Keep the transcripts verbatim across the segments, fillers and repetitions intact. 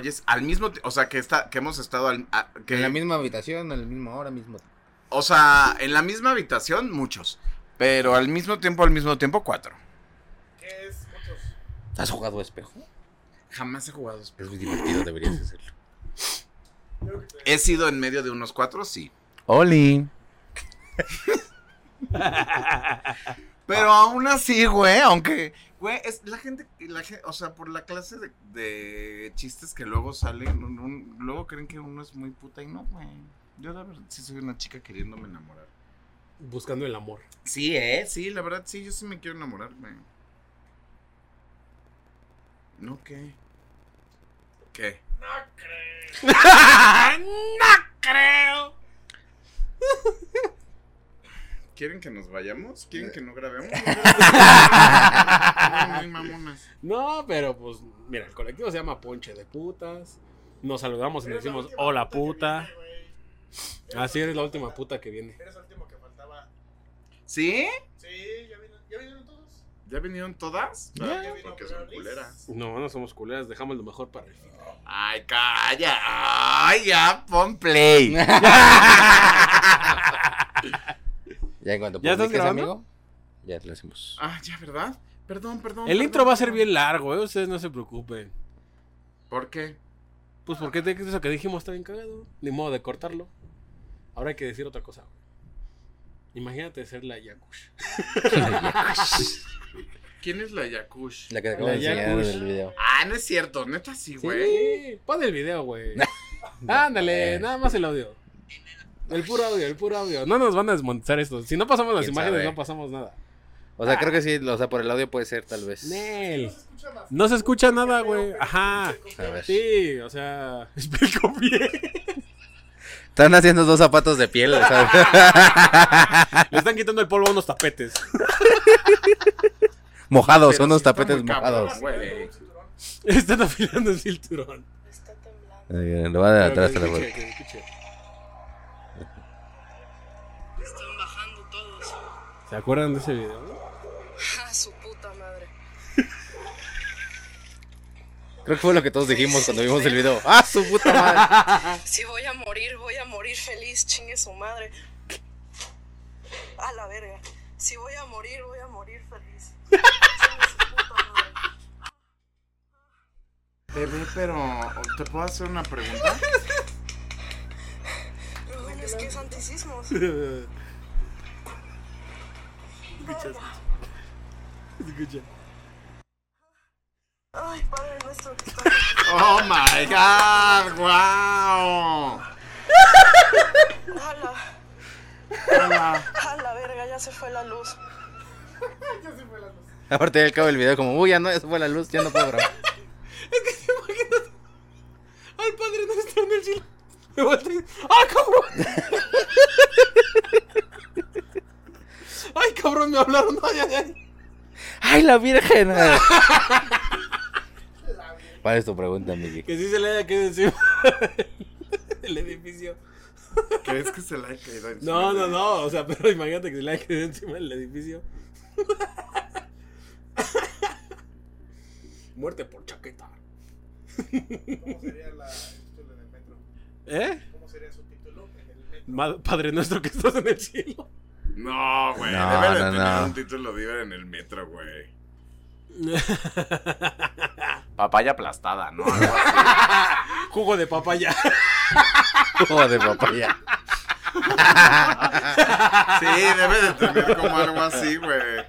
güeyes al mismo tiempo, o sea, que está, que hemos estado al, a, que, en la misma habitación, en la misma hora, mismo. O sea, en la misma habitación, muchos. Pero al mismo tiempo, al mismo tiempo, cuatro. ¿Qué es? Muchos. ¿Has jugado espejo? Jamás he jugado espejo. Es muy divertido, deberías hacerlo. He sido en medio de unos cuatro, sí. Oli. Pero aún así, güey, aunque, güey, es la gente, la gente, o sea, por la clase de, de chistes que luego salen, un, un, luego creen que uno es muy puta y no, güey. Yo la verdad sí soy una chica queriéndome enamorar. Buscando el amor. Sí, eh, sí, la verdad sí, yo sí me quiero enamorar, güey. ¿No qué? ¿Qué? No creo. ¡No creo! ¿Quieren que nos vayamos? ¿Quieren que no grabemos? Muy mamonas. No, pero pues, mira, el colectivo se llama Ponche de Putas. Nos saludamos y nos decimos hola puta. Así eres la última puta que viene. Eres el último que faltaba. ¿Sí? Sí, ya vinieron, ya vinieron todos. ¿Ya vinieron todas? Ya, Ah, ya vino porque Pedro son Liz. culeras. No, no somos culeras, dejamos lo mejor para el final. Ay, calla. Ay, ya, pon play. Ya en cuanto ¿Ya estás publiques, grabando? amigo, ya lo hacemos. Ah, ya, ¿verdad? Perdón, perdón. El perdón, intro va a ser perdón. bien largo, ¿eh? Ustedes no se preocupen. ¿Por qué? Pues porque de- eso que dijimos está bien cagado. Ni modo de cortarlo. Ahora hay que decir otra cosa, güey. Imagínate ser la Yakush. ¿Quién es la Yakush? La que te acabo de La enseñar en Yakush. el video. Ah, no es cierto, neta sí, güey. Sí, pon el video, güey. Ándale, nada más el audio. El puro audio, el puro audio. No nos van a desmontar esto. Si no pasamos las ¿Quién imágenes, sabe? no pasamos nada. O sea, creo que sí, o sea, por el audio puede ser, tal vez. Nel. Se escucha más. No se escucha nada, güey. Ajá. A ver. Sí, o sea, explico bien. Están haciendo dos zapatos de piel, ¿sabes? Le están quitando el polvo a unos tapetes. Mojados, Pero son unos sí está tapetes muy cabrón, mojados. güey. Están afilando el cinturón. Está temblando. Eh, Lo va de atrás Que a la se vuelta. escuche, que se escuche. Están bajando todos. ¿Se acuerdan de ese video? A su puta madre. Creo que fue lo que todos dijimos cuando vimos el video. ¡Ah, su puta madre! Si voy a morir, voy a morir feliz, chingue su madre. A la verga. Si voy a morir, voy a morir feliz. Chingue su puta madre. Bebé, pero ¿te puedo hacer una pregunta? No, es que es anticismos. Escucha, escucha. Ay, Padre nuestro que está. Oh my god, wow. A la, Hola. a la verga, ya se fue la luz. Aparte ya acaba el video como, uy, ya no, ya se fue la luz, ya no puedo grabar. Al Padre Nuestro en el cielo. Me volteé. ¡Ah, cabrón! ¡Ay, cabrón! Me hablaron. ¡Ay, ay, ay! ¡Ay, la virgen! ¿Cuál es tu pregunta, Miki? Que sí se le haya quedado encima del edificio. ¿Crees que se la ha caído encima? No, no, no. O sea, pero imagínate que se le haya quedado encima del edificio. Muerte por chaqueta. ¿Cómo sería la, el título en el metro? ¿Eh? ¿Cómo sería su título en el metro? Ma- Padre Nuestro que estás en el cielo. No, güey. No, Debe de no, tener no. un título Viver en el metro, güey. Papaya aplastada, ¿no? Algo así. Jugo de papaya. Jugo de papaya. Sí, debe de tener como algo así, güey.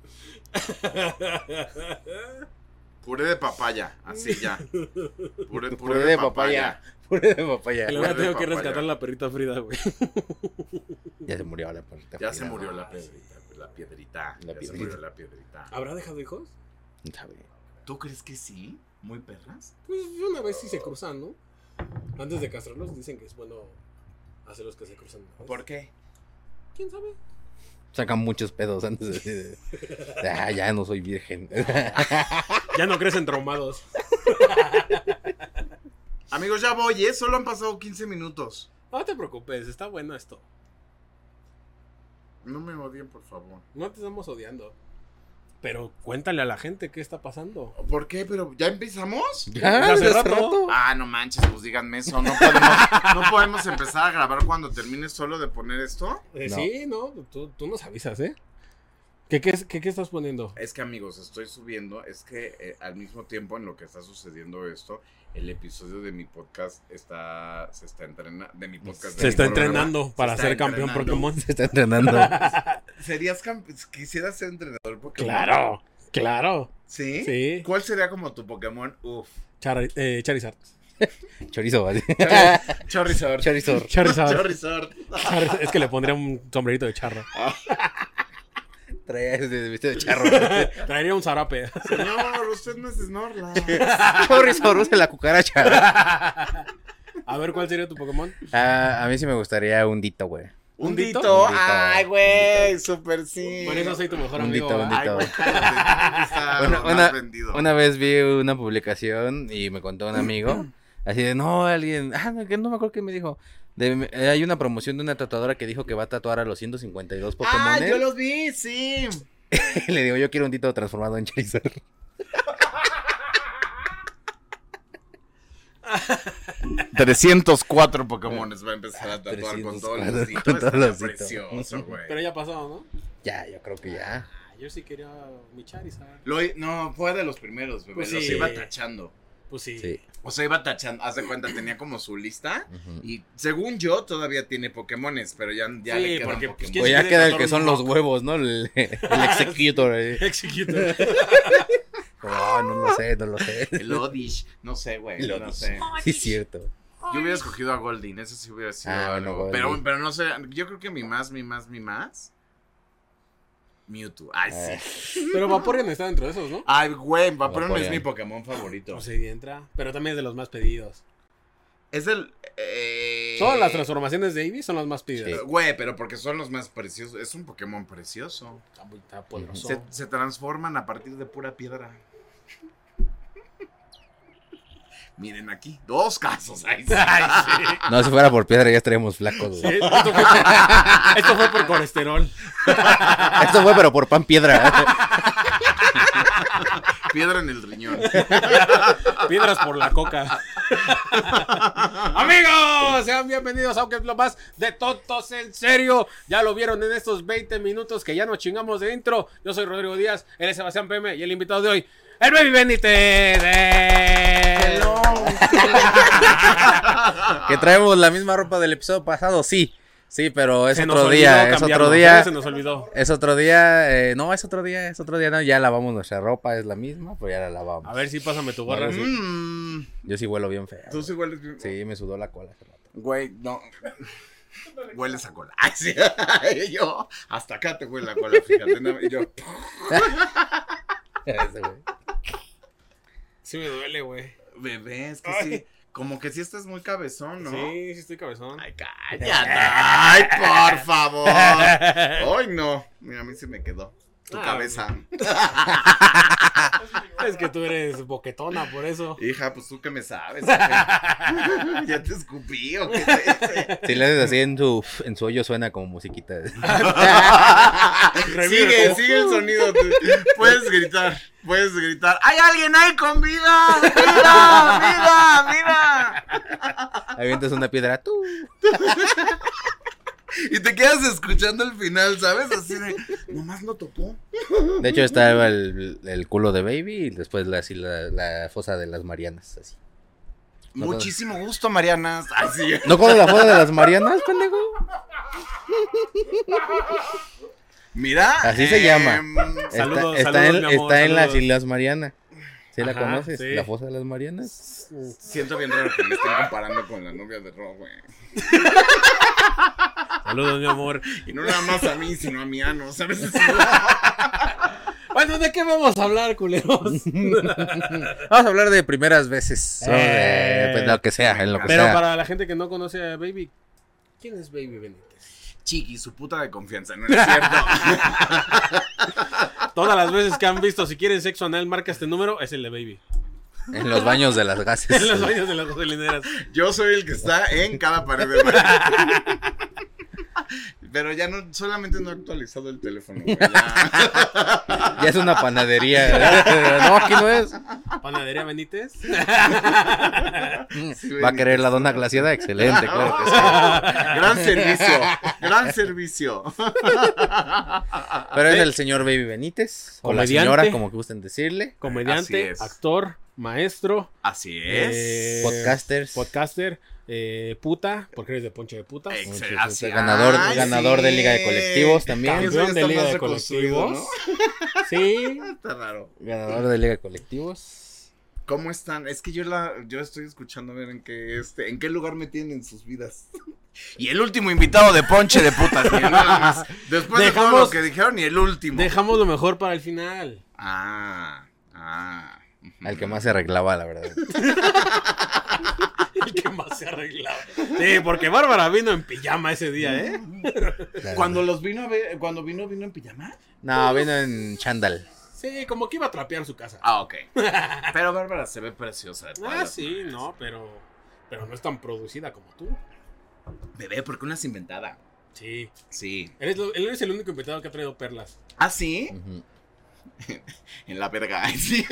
Puré de papaya, así ya. Puré, Puré de papaya. Puré de papaya. Que le voy a Puré de tener que papaya. rescatar la perrita Frida, güey. Ya se murió la perrita. Ya se Frida. murió la piedrita, la piedrita. La ya se piedrita. murió la piedrita. ¿Habrá dejado hijos? ¿Sabe? ¿Tú crees que sí? ¿Muy perras? Pues una vez sí se cruzan, ¿no? Antes de castrarlos dicen que es bueno hacerlos que se cruzan. ¿No? ¿Por qué? ¿Quién sabe? Sacan muchos pedos antes de decir, ah, ya no soy virgen. Ya no crecen traumados. Amigos, ya voy, ¿eh? Solo han pasado quince minutos. No te preocupes, está bueno esto. No me odien, por favor. No te estamos odiando. Pero cuéntale a la gente qué está pasando. ¿Por qué? ¿Pero ya empezamos? Ya, hace hace rato. rato. Ah, no manches, pues díganme eso. No podemos, no podemos empezar a grabar cuando termine solo de poner esto. Eh, No. Sí, no, tú, tú nos avisas, ¿eh? ¿Qué, qué, qué, qué estás poniendo? Es que amigos, estoy subiendo, es que eh, al mismo tiempo en lo que está sucediendo esto, el episodio de mi podcast está, se está entrenando, de mi podcast. de Se mi está programa, entrenando se para está ser campeón entrenando. Pokémon. Se está entrenando. ¿Serías camp- quisieras ser entrenador Pokémon? Claro, claro. ¿Sí? Sí. ¿Cuál sería como tu Pokémon? Uf. Char eh, Charizard. Chorizo, así. Charizard. Chorizor. Charizard. Charizard. Charizard. Es que le pondría un sombrerito de charro. Traía ese vestido de charro. Traería un zarape. Señor, usted no es Snorlax. Chorizor, usa la cucaracha. A ver, ¿cuál sería tu Pokémon? Ah, a mí sí me gustaría un dito, güey. Un ¿Dito? dito. Un dito. Ay, güey, súper sí. Por eso soy tu mejor Un amigo. dito, un ¿verdad? Ay, dito. güey, cállate, está Una, lo más una, vendido. una vez vi una publicación y me contó un amigo, así de, no, alguien, ah, no, que no me acuerdo qué me dijo, de, eh, hay una promoción de una tatuadora que dijo que va a tatuar a los ciento cincuenta y dos Pokémon. Ah, yo los vi, sí. Le digo, yo quiero un Tito transformado en Charizard. trescientos cuatro Pokémones va a empezar a tatuar con todos los trescientos cuatro, ditos. con todos los Está ditos. precioso, güey. Pero ya pasó, ¿no? Ya, yo creo que ya. Ah, yo sí quería mi Charizard. Lo i- no, fue de los primeros, bebé. Pues los sí. iba tachando. Pues sí. Sí. O sea, iba tachando. Haz de cuenta, tenía como su lista. Ujú. Y según yo, todavía tiene Pokémones, pero ya, ya Sí, le quedan porque, pues, Pokémon. ¿quién Pues se ya quiere queda el tatuar que son un los rock? huevos, ¿no? El, el executor. eh. Executor. No, no lo sé, no lo sé. El Odish. No sé, güey. El No Odish. sé. Sí, es cierto. Yo hubiera escogido a Goldin. Ese sí hubiera sido Ah, algo. bueno, pero, Goldeen. pero no sé. Yo creo que mi más, mi más, mi más. Mewtwo. Ay, Eh. sí. Pero Vaporeon está dentro de esos, ¿no? Ay, güey. Vaporeon es Vaporeon. mi Pokémon favorito. Pues sí, entra. Pero también es de los más pedidos. Es el. Eh... Todas las transformaciones de Eevee son las más pedidas. Sí. Eh, Güey, pero porque son los más preciosos. Es un Pokémon precioso. Está muy está poderoso. Se, se transforman a partir de pura piedra. Miren aquí, dos casos. Ay, sí. Ay, sí. No, si fuera por piedra ya estaríamos flacos, Sí, güey. esto, fue, esto fue por colesterol. Esto fue, pero por pan piedra. Piedra en el riñón. Piedras por la coca. Amigos, sean bienvenidos a Aunque es lo más de tontos en serio. Ya lo vieron en estos veinte minutos que ya nos chingamos de intro. Yo soy Rodrigo Díaz, él es Sebastián P M y el invitado de hoy, el Baby Benítez. ¡Eh! Hello. Que traemos la misma ropa del episodio pasado, sí. Sí, pero es Se nos otro olvidó día, es cambiarlo, otro día. Se nos olvidó. Es otro día, eh, no, es otro día, es otro día, no, ya lavamos nuestra ropa, es la misma, pues ya la lavamos. A ver si pásame tu gorra. Vale, sí. Mm, Yo sí huelo bien feo. Tú sí hueles bien. Sí, me sudó la cola hace rato. Güey, no. Hueles a cola. Ay, sí. Yo, hasta acá te huele la cola, fíjate. No, y yo, Ese güey. Sí me duele, güey. bebé, es que sí. Como que sí estás muy cabezón, ¿no? Sí, sí estoy cabezón. Ay, cállate. Ay, por favor. Ay, no. Mira, a mí se me quedó. Tu Ah, cabeza. Es que tú eres boquetona, por eso. Hija, pues tú qué me sabes. ¿Qué? ¿Ya te escupí o qué te hice? Si le haces así en su, en su hoyo suena como musiquita. Sigue, sigue el sonido. tú. Puedes gritar, puedes gritar. ¡Hay alguien ahí con vida! ¡Vida! ¡Vida! ¡Vida! Avientas una piedra, tú. Y te quedas escuchando el final, ¿sabes? Así de, nomás lo topó. De hecho estaba el, el culo de Baby y después la, así, la, la fosa de las Marianas, así. No, Muchísimo gusto, Marianas. Así. ¿No con la fosa de las Marianas, pendejo? Mira. Así se llama. Está, Saludos, está, saludos, en, mi amor, está en las saludos. Islas Marianas. ¿Sí la Ajá, conoces? sí. ¿La fosa de las Marianas? Siento bien raro que me estén comparando con la novia de Ro, güey. Saludos, mi amor. Y no nada más a mí, sino a mi ano, ¿sabes? Bueno, ¿de qué vamos a hablar, culeros? Vamos a hablar de primeras veces. o Eh. de, pues, lo que sea, en lo que Pero sea. para la gente que no conoce a Baby, ¿quién es Baby Benítez? Chiqui, su puta de confianza, no es cierto. Todas las veces que han visto, si quieren sexo anal, marca este número, es el de Baby. En los baños de las gases. En los baños de las gasolineras. Yo soy el que está en cada pared de baño. Pero ya no, solamente no he actualizado el teléfono, güey. Ya. Ya es una panadería. No, aquí no es. Panadería Benítez. Sí, Va a querer la dona glaciada, excelente, claro que sí. Gran servicio, gran servicio. Pero es el señor Baby Benítez, o la Comediante. señora, como que gusten decirle. Comediante, Así es. actor, maestro, Así es. eh, Podcasters. podcaster, eh, puta, porque eres de Ponche de Putas. Ex- Mucho, así- ganador, Ay, ganador sí. de Liga de Colectivos también. Eso Campeón ya de está Liga más de reconstruido, Colectivos. ¿no? Sí. Está raro. Ganador de Liga de Colectivos. ¿Cómo están? Es que yo la, yo estoy escuchando a ver en qué este, en qué lugar me tienen en sus vidas. Y el último invitado de Ponche de Putas, miren, nada más. Después de todo Dejamos- lo que dijeron y el último. Dejamos lo mejor para el final. Ah, ah. Al que más se arreglaba, la verdad. El que más se arreglaba. Sí, porque Bárbara vino en pijama ese día, ¿eh? Claro. Cuando los vino a ver, cuando vino, vino en pijama. No, vino en chándal. Sí, como que iba a trapear su casa. Ah, ok. Pero Bárbara se ve preciosa. de todas Ah, las sí, maneras. no, pero, pero no es tan producida como tú. Bebé, porque una es inventada. Sí. Sí. Eres, lo- él es el único invitado que ha traído perlas. ¿Ah, sí? Ujú. En la verga. Ay, sí.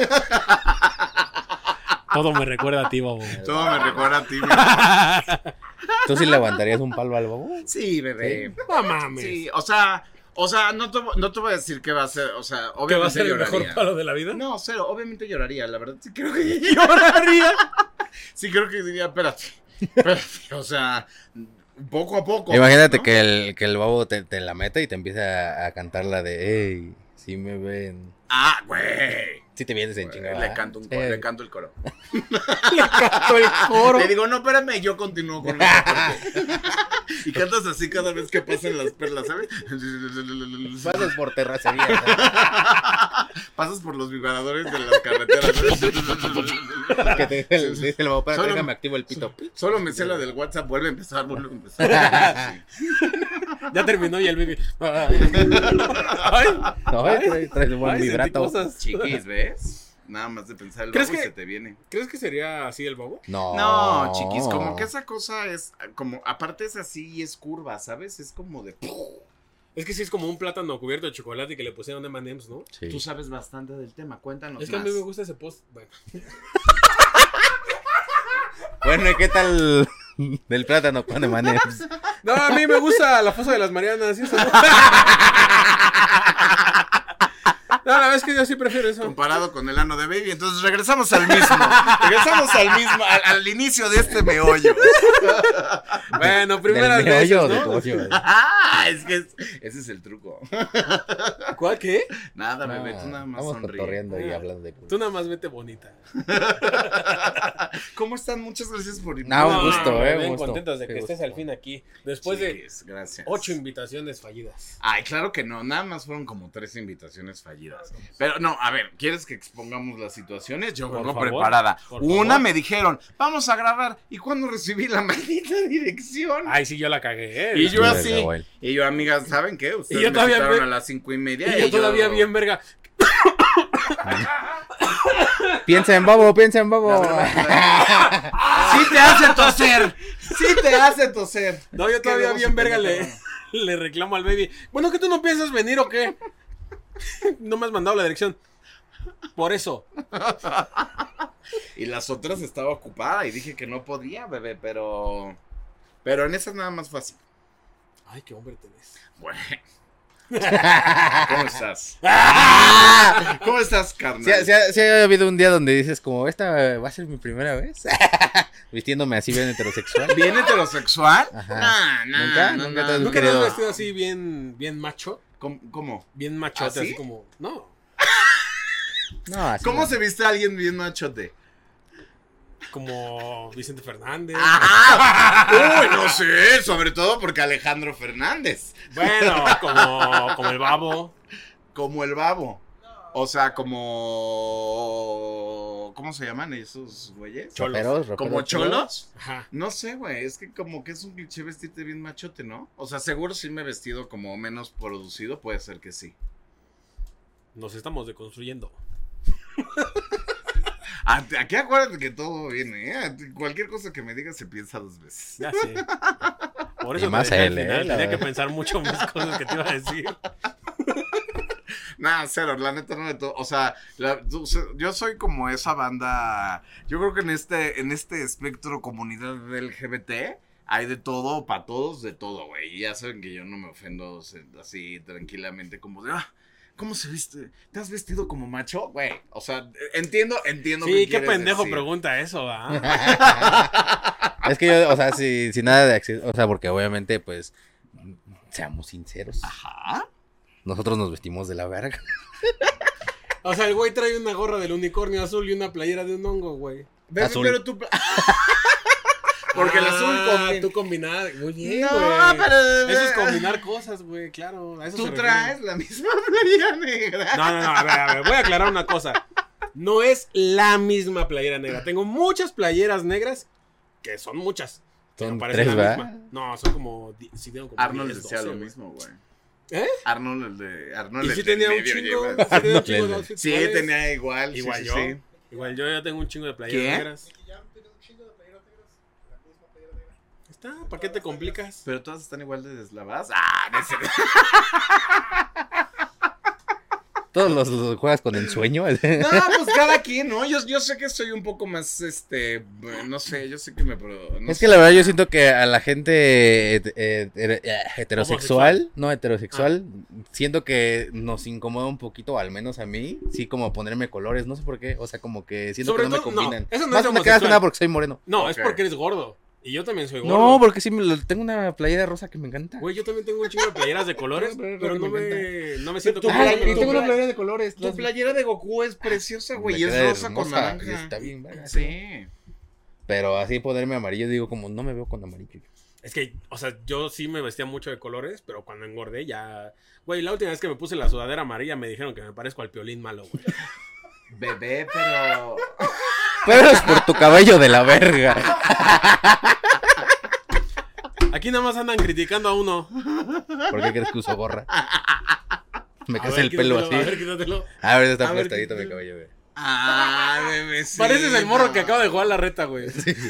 Todo me recuerda a ti, Bobo. Todo me recuerda a ti, mi- ¿Tú sí levantarías un palo al bobo? Sí, bebé. No mames. Sí, o sea, o sea, no te, no te voy a decir que va a ser, o sea, obviamente ¿Que va a ser el lloraría. mejor palo de la vida? No, cero, obviamente lloraría, la verdad, sí creo que lloraría. Sí creo que diría, espérate, espérate, o sea, poco a poco. Imagínate ¿no? que el, que el bobo te, te la meta y te empieza a, a cantar la de Ey, si me ven. Ah, güey. Si te vienes en chingada. Le canto, un coro, Sí. le canto el coro. Le cantó el coro. Le digo, no, espérame, yo continúo con la parte. Y cantas así cada vez que pasen las perlas, ¿sabes? Pasas por terracería. Pasas por los vibradores de las carreteras. ¿sabes? Que te dice el, dice el bobo, espérate, Solo- déjame activo el pito. Solo me sé la del WhatsApp, vuelve a empezar, vuelve a empezar. Sí. Ya terminó y el baby. Ay, No, ay, trae, trae un buen ay, sentí vibrato. cosas. Chiquis, ¿ves? Nada más de pensar el ¿Crees bobo y que- se te viene. ¿Crees que sería así el bobo? No. No, chiquis, como que esa cosa es, como, aparte es así y es curva, ¿sabes? Es como de... Es que sí es como un plátano cubierto de chocolate y que le pusieron eme and eme's, ¿no? Sí. Tú sabes bastante del tema, cuéntanos Es que a más. mí me gusta ese post. Bueno, Bueno, ¿y qué tal del plátano con emanems? no, a mí me gusta la fosa de las Marianas y eso. No, no la verdad es que yo sí prefiero eso. Comparado con el ano de Baby, entonces regresamos al mismo. Regresamos al mismo, al, al inicio de este meollo. Bueno, primeras ¿Del veces, meollo o de ¿no? tu hoyo? Ah, es que es- ese es el truco. ¿Cuál qué? Nada, No, bebé, tú nada más Estamos sonríe. cotorreando y hablando de... Tú nada más vete bonita. ¿Cómo están? Muchas gracias por No, un gusto, no, eh, bien un gusto. contentos de que Qué estés gusto. al fin aquí. Después de Chiquis, gracias. ocho invitaciones fallidas. Ay, claro que no, nada más fueron como tres invitaciones fallidas. Pero no, a ver, ¿quieres que expongamos las situaciones? Yo Por vengo favor, preparada. por Una favor. me dijeron, vamos a grabar. ¿Y cuando recibí la maldita dirección? Ay, sí, yo la cagué. ¿eh? Y yo Sí, así, Gabriel. y yo, amigas, ¿saben qué? Ustedes Y yo me todavía citaron ve- a las cinco y media. Y yo todavía bien verga. Piensa en bobo, piensa en bobo. Sí te hace toser, sí te hace toser. No, yo Qué todavía luego bien se verga tenía le, le reclamo al baby. Bueno, ¿que tú no piensas venir o qué? No me has mandado la dirección. Por eso. Y las otras estaba ocupada y dije que no podía, bebé, pero... Pero en esas nada más fácil. Ay, qué hombre te ves. Bueno. ¿Cómo estás? ¿Cómo estás, carnal? ¿Sí, ha- sí ha- sí ha habido un día donde dices como, esta va a ser mi primera vez? Vistiéndome así bien heterosexual. ¿Bien heterosexual? Ajá. Nah, nah, ¿Nunca? no, ¿Nunca no, te has no. ¿Nunca te has querido- vestido así bien, bien macho? ¿Cómo? ¿Cómo? Bien machote, ¿Ah, sí? así como... No. No, así ¿Cómo no. se viste alguien bien machote? Como Vicente Fernández. ¡Ah! Uy, no sé, sobre todo porque Alejandro Fernández. Bueno, como, como el babo. Como el babo. O sea, como... ¿Cómo se llaman esos güeyes? Cholos. Raperos, raperos, ¿Como cholos? Ajá. No sé, güey, es que como que es un cliché vestirte bien machote, ¿no? O sea, seguro sí me he vestido como menos producido, puede ser que sí. Nos estamos deconstruyendo. A- Aquí acuérdate que todo viene, ¿eh? Cualquier cosa que me digas se piensa dos veces. Ya sé. Por eso Y más te dejé al él, final, eh, la tenía que verdad. pensar mucho más cosas que te iba a decir. Nah, cero, la neta no de todo. O sea, la- tú- yo soy como esa banda. Yo creo que en este, en este espectro comunidad L G B T hay de todo, para todos, de todo, güey. Y ya saben que yo no me ofendo se- así tranquilamente, como de, ah, ¿cómo se viste? ¿Te has vestido como macho? Güey, o sea, entiendo, entiendo. Sí, qué quieres pendejo decir. pregunta eso, ¿ah? Es que yo, o sea, si, si nada de acceso, o sea, porque obviamente, pues, seamos sinceros. Ajá. Nosotros nos vestimos de la verga. O sea, el güey trae una gorra del unicornio azul y una playera de un hongo, güey. Bebé, Azul. pero tú. Porque el azul Ah, combina- tú combinar. Muy bien, No, güey. pero- Eso es combinar cosas, güey, claro. A eso Tú se traes refiere. la misma playera negra. No, no, no, a ver, a ver, voy a aclarar una cosa. No es la misma playera negra. Tengo muchas playeras negras, que son muchas. que Son no parecen tres, la ¿verdad? misma. No, son como, di- sí, tengo como Arnold diez, decía doce, lo güey. mismo, güey. ¿Eh? Arnold, el de. Arnold, Y el sí del tenía un medio, chingo, lleva- sí tenía un Arnold, chingo de el- outfits Sí, iguales. tenía igual. sí, Igual sí, yo. sí. Igual yo ya tengo un chingo de playeras ¿Qué? negras. Y ya tiene un chingo de playeras negras. La misma playera negra. Está, ¿para qué te complicas? Pero todas están igual de deslavadas. Ah, no sé. Todos los, los juegas con ensueño. No, pues cada quien, ¿no? Yo, yo sé que soy un poco más, este, no sé, yo sé que me... Pero, no Es sé. que la verdad yo siento que a la gente eh, eh, eh, heterosexual, Homosexual. no heterosexual, siento que nos incomoda un poquito, al menos a mí, sí, como ponerme colores, no sé por qué, o sea, como que siento Sobre que no me todo- no, combinan. eso no Más es que nada que homosexual. nada porque soy moreno. No, es Ok. porque eres gordo. Y yo también soy gordo. No, porque sí, me lo- tengo una playera rosa que me encanta. Güey, yo también tengo un chingo de playeras de colores, Pero es lo pero que no me me, no me siento Tu como... playa- Ay, y tu tengo una playa- playera de colores. Tu playera de Goku es preciosa, güey, Me y es queda rosa con hermosa, naranja. y está bien, verga. Sí. Pero así ponerme amarillo, digo, como no me veo con amarillo. Es que, o sea, yo sí me vestía mucho de colores, pero cuando engordé ya... Güey, la última vez que me puse la sudadera amarilla me dijeron que me parezco al Piolín malo, güey. Bebé, pero... Pero es por tu cabello de la verga. Aquí nada más andan criticando a uno. ¿Por qué crees que uso gorra? Me A crece ver, el pelo quítatelo, así. A ver, quítatelo. A ver, está A ver, aplastadito ¿qué- mi cabello, güey. Ah, bebé, sí. Pareces el morro que acaba de jugar la reta, güey.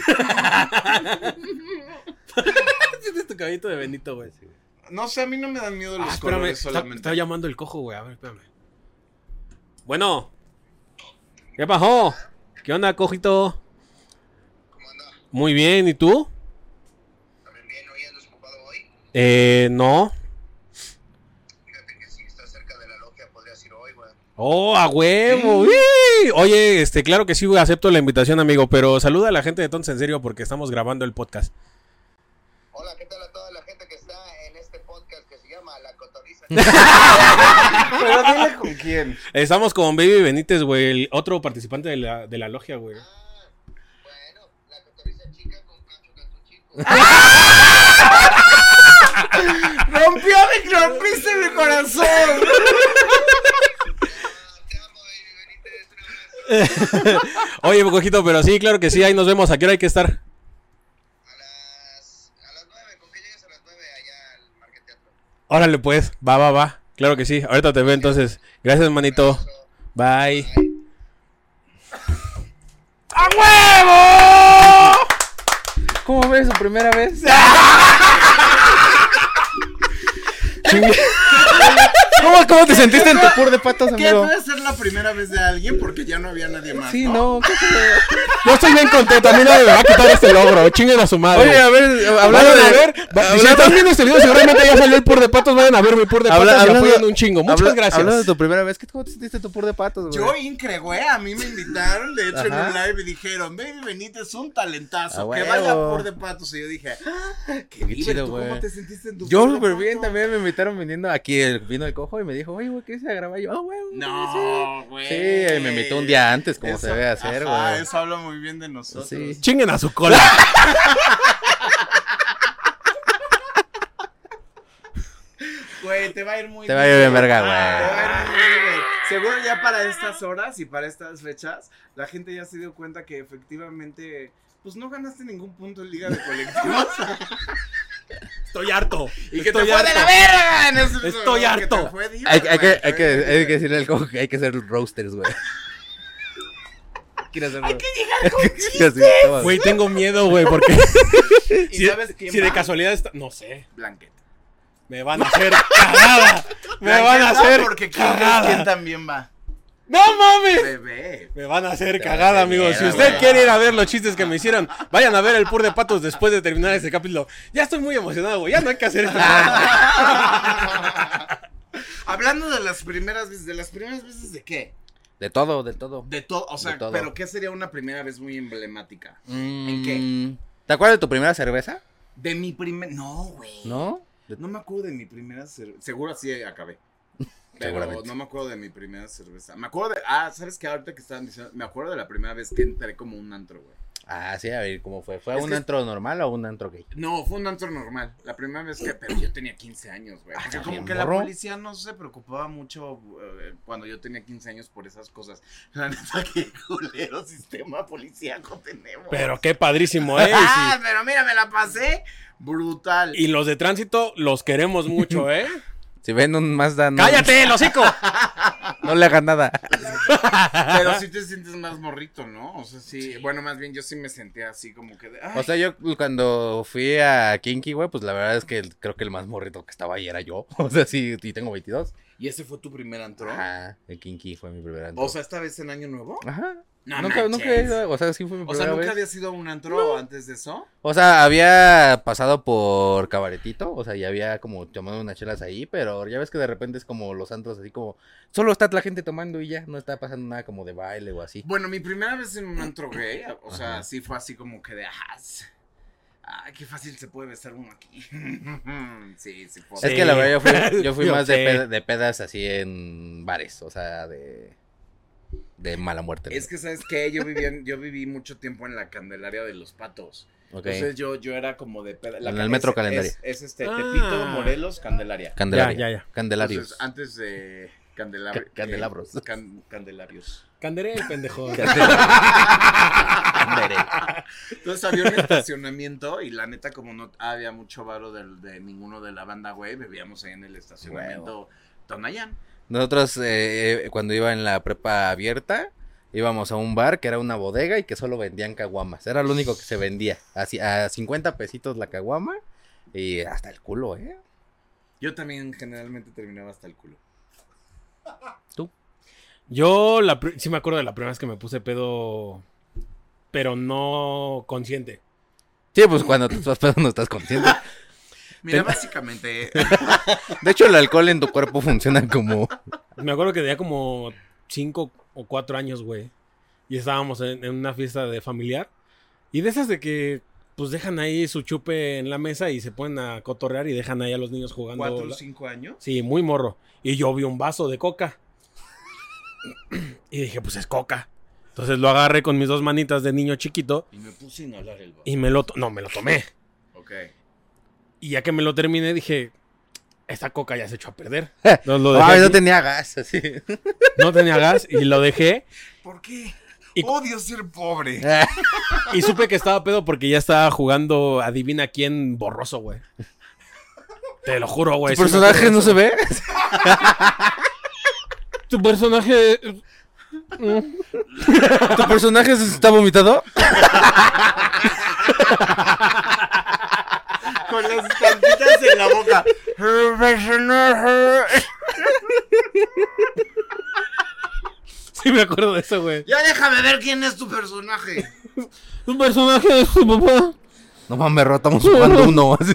Tienes tu cabellito de Benito, güey. No sé, a mí no me dan miedo los Ah, espérame, colores está, solamente. está llamando el cojo, güey. A ver, espérame. Bueno. ¿Qué pasó? ¿Qué onda, cojito? ¿Cómo anda? Muy bien, ¿y tú? ¿También bien? ¿Hoy andas ocupado hoy? Eh, no. Fíjate que si estás cerca de la logia podrías ir hoy, güey. Oh, a huevo. ¡Uy! Oye, este, claro que sí, güey, acepto la invitación, amigo, pero saluda a la gente de Tontos en Serio porque estamos grabando el podcast. Hola, ¿qué tal a toda la gente que está en este podcast que se llama La Cotorriza? Pero dile con quién. Estamos con Baby Benítez, güey, el otro participante de la, de la logia, güey. Ah, bueno, La Cotorriza chica con Cacho Gato chico. ¡Rompió mi, rompiste mi corazón! Ah, te amo, baby Benítez, un abrazo. Oye, cojito, pero sí, claro que sí, ahí nos vemos. ¿A qué hora hay que estar? A las, a las nueve, con que llegues a las nueve allá al Marqueteatro. Órale, pues, va, va, va. Claro que sí, ahorita te veo entonces. Gracias, manito. Abrazo. Bye. Bye. ¡A huevo! ¿Cómo ves su primera vez? ¿Cómo, ¿Cómo te sentiste en tu pur de patos, ¿Qué amigo? puede ser la primera vez de alguien? Porque ya no había nadie más. Sí, no, ¿qué Yo estoy bien contento, a mí nadie me va a quitar este logro. Chinguen a su madre. Oye, a ver, hablando Vayan de... a ver, va- si hablando- están viendo este video, seguramente ya salió el pur de patos. Vayan a ver mi pur de patos habla- y hablando- apoyen un chingo. Muchas habla- gracias. Hablando de tu primera vez, ¿qué- ¿cómo te sentiste tu pur de patos, güey? Yo incre, güey, a mí me invitaron, de hecho, en Ajá. un live y dijeron, Baby Benítez, un talentazo, A que huevo. vaya por de patos. Y yo dije, ah, qué, Qué chido, chido, ¿tú güey. cómo te sentiste en tu Yo Pur de súper bien Pato? también, me invitaron viniendo aquí, el, vino el cojo y me dijo, oye, güey, ¿qué se grabar? Yo, ah, güey, güey, No, güey. sí. Sí, me invitó un día antes, como Eso- se debe hacer, ajá, güey. eso habla muy bien de nosotros. Sí. Chinguen a su cola. Güey, te va a ir muy Te va a ir bien verga, Te va a güey. ir muy bien, güey. Seguro ya para estas horas y para estas fechas, la gente ya se dio cuenta que efectivamente, pues no ganaste ningún punto en Liga de Colectivos. Estoy harto. y que Estoy te fue de harto. la verga. En ese- Estoy que harto. te fue diva, Hay, hay que, güey. hay, que, hay que decirle al cojo que hay que hacer roasters, güey. Quiero hacer Hay que llegar con Sí, así estaba. Güey, tengo miedo, güey, porque ¿Y si, sabes quién si de va? casualidad está... No sé, Blanqueta. me van a hacer cagada. Me van a Blanqueta, hacer porque ¿quién, crees cagada. quién también va? ¡No mames! Bebé. Me van a hacer Te cagada, vas a amigos. Si tener, usted güey. quiere ir a ver los chistes que me hicieron, vayan a ver el Pur de Patos después de terminar este capítulo. Ya estoy muy emocionado, güey. Ya no hay que hacer esto. Hablando de las primeras veces, ¿de las primeras veces de qué? De todo, de todo. De todo, o sea, De todo. pero ¿qué sería una primera vez muy emblemática? ¿En qué? ¿Te acuerdas de tu primera cerveza? De mi primer... No, güey. ¿No? De- No me acuerdo de mi primera cerveza. Seguro así acabé. Pero Seguramente. no me acuerdo de mi primera cerveza. Me acuerdo de... Ah, ¿sabes qué? Ahorita que estaban diciendo... Me acuerdo de la primera vez que entré como un antro, güey. Ah, sí, a ver cómo fue. ¿Fue Es un que- antro normal o un antro gay? No, fue un antro normal. La primera vez que... Pero yo tenía quince años, güey. Porque Ah, como bien que la morro. policía no se preocupaba mucho eh, cuando yo tenía quince años por esas cosas. La neta, qué culero sistema policíaco tenemos. Pero qué padrísimo, ¿eh? Y, Ah, si- pero mira, me la pasé brutal. y los de tránsito los queremos mucho, ¿eh? Si ven un Mazda, no, ¡Cállate, el hocico! no le hagan nada. Pero sí te sientes más morrito, ¿no? O sea, sí, bueno, más bien yo sí me sentía así como que de, ay, O sea, yo cuando fui a Kinky, güey, pues la verdad es que el- creo que el más morrito que estaba ahí era yo. O sea, sí, y tengo veintidós. ¿y ese fue tu primer antro? Ajá, el Kinky fue mi primer antro. O sea, esta vez en Año Nuevo. Ajá. No nunca, manches. nunca he ido, o sea, sí fue mi O primera sea, ¿nunca vez. había sido un antro antes de eso? O sea, había pasado por Cabaretito, o sea, ya había como tomado unas chelas ahí, pero ya ves que de repente es como los antros así como, solo está la gente tomando y ya, no está pasando nada como de baile o así. Bueno, mi primera vez en un antro gay, o sea, Ajá. sí fue así como que de, ah, s- ay, qué fácil se puede besar uno aquí. sí, sí fue. Es que la verdad yo fui, yo fui Yo más de, sé. peda- de pedas así en bares, o sea, de, de mala muerte. Es que, ¿sabes qué? Yo viví, en- yo viví mucho tiempo en la Candelaria de los Patos. Ok. Entonces yo, yo era como de peda. En el metro Candelaria. Es, es este, Ah. Tepito, Morelos, Candelaria. Candelaria. Ya, ya, ya. Candelarios. Entonces, antes de Candelabri- Ca- candelabros. eh, can- candelarios. Canderé, pendejo. Candere. Entonces había un estacionamiento y la neta como no había mucho varo del- de, ninguno de la banda, güey, bebíamos ahí en el estacionamiento Tonayán. Nosotros, eh, eh, cuando iba en la prepa abierta, íbamos a un bar que era una bodega y que solo vendían caguamas. Era lo único que se vendía. Así, a cincuenta pesitos la caguama y hasta el culo, ¿eh? Yo también generalmente terminaba hasta el culo. Yo la pri- sí me acuerdo de la primera vez que me puse pedo, pero no consciente. Sí, pues cuando te estás pedo no estás consciente. Mira, Ten- básicamente, De hecho, el alcohol en tu cuerpo funciona como... Me acuerdo que tenía como cinco o cuatro años, güey. Y estábamos en, en una fiesta de familiar. Y de esas de que, pues, dejan ahí su chupe en la mesa y se ponen a cotorrear y dejan ahí a los niños jugando. cuatro o la- cinco años. Sí, muy morro. Y yo vi un vaso de coca. Y dije, pues es coca. Entonces lo agarré con mis dos manitas de niño chiquito Y me puse a inhalar el vaso. y me lo... to- No, me lo tomé. Ok. Y ya que me lo terminé, dije, esta coca ya se echó a perder. Entonces lo dejé Ay, no aquí. tenía gas, así. No tenía gas y lo dejé. ¿Por qué? Y- Odio ser pobre. Y supe que estaba pedo porque ya estaba jugando adivina quién borroso, güey. Te lo juro, güey. ¿Tu sí me personaje acuerdo no de se ve? eso. Tu personaje... ¿Tu personaje se está vomitado? Con las estampitas en la boca. Sí me acuerdo de eso, güey. Ya déjame ver quién es tu personaje. Tu personaje de su papá. No mames, Ro, estamos jugando uno. Así.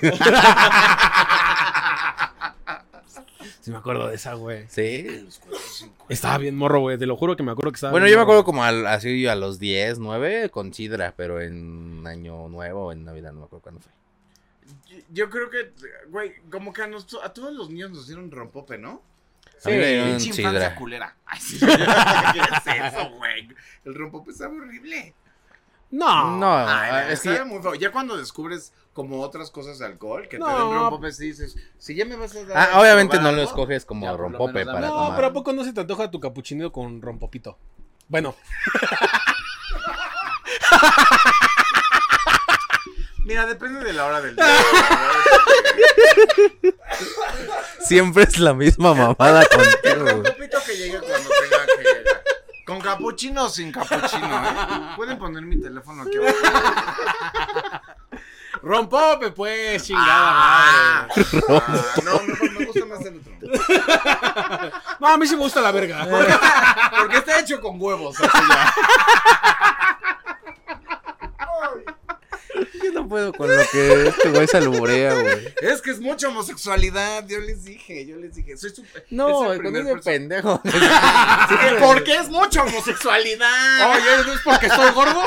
Sí me acuerdo de esa, güey. Sí. Estaba bien morro, güey. Te lo juro que me acuerdo que estaba Bueno, bien yo me morro. acuerdo como al- así a los diez, nueve con sidra, pero en Año Nuevo o en Navidad, no me acuerdo cuándo fue. Yo, yo creo que, güey, como que a, nos- a todos los niños nos dieron rompope, ¿no? A mí me dieron Pinche infancia sidra. culera. Ay, sí. ¿Qué es eso, güey? El rompope sabe horrible. No. No, Ay, es sabe que muy feo. Ya cuando descubres como otras cosas de alcohol, que No. te den rompope, sí dices, si ya me vas a dar... Ah, obviamente probar no lo algo, escoges como ya, por lo rompope menos dame para algo. No, tomar. pero ¿a poco no se te antoja tu capuchino con rompopito? Bueno, Mira, depende de la hora del día. Siempre es la misma mamada contigo. Un poquito que llegue cuando tenga que llegar. Con capuchino o sin capuchino, ¿eh? Pueden poner mi teléfono aquí abajo. Rompope, pues, chingada Ah, madre. ah, no, mejor me gusta más el otro. No, a mí sí me gusta la verga. Porque está hecho con huevos, así ya. Yo no puedo con lo que este güey se alburea, güey. Es que es mucha homosexualidad, yo les dije, yo les dije. Soy super, No, es el con primer ese perso- pendejo. Porque es mucha homosexualidad. Oye, ¿no es porque estoy gordo?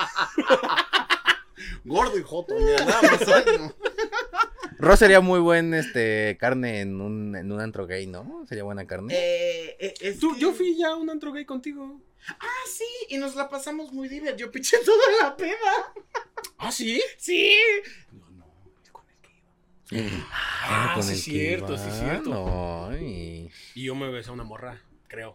Gordo y joto, mira, nada más. Ay, no. Ross sería muy buen este carne en un, en un antro gay, ¿no? Sería buena carne. Eh, eh, es Tú, que- yo fui ya a un antro gay contigo. Ah, sí, y nos la pasamos muy divertido. Yo piché toda la peda. ¿Ah, sí? Sí. No, no, el con el que iba. Ah, sí, es cierto, sí, es cierto. No, y... Y yo me besé a una morra, creo.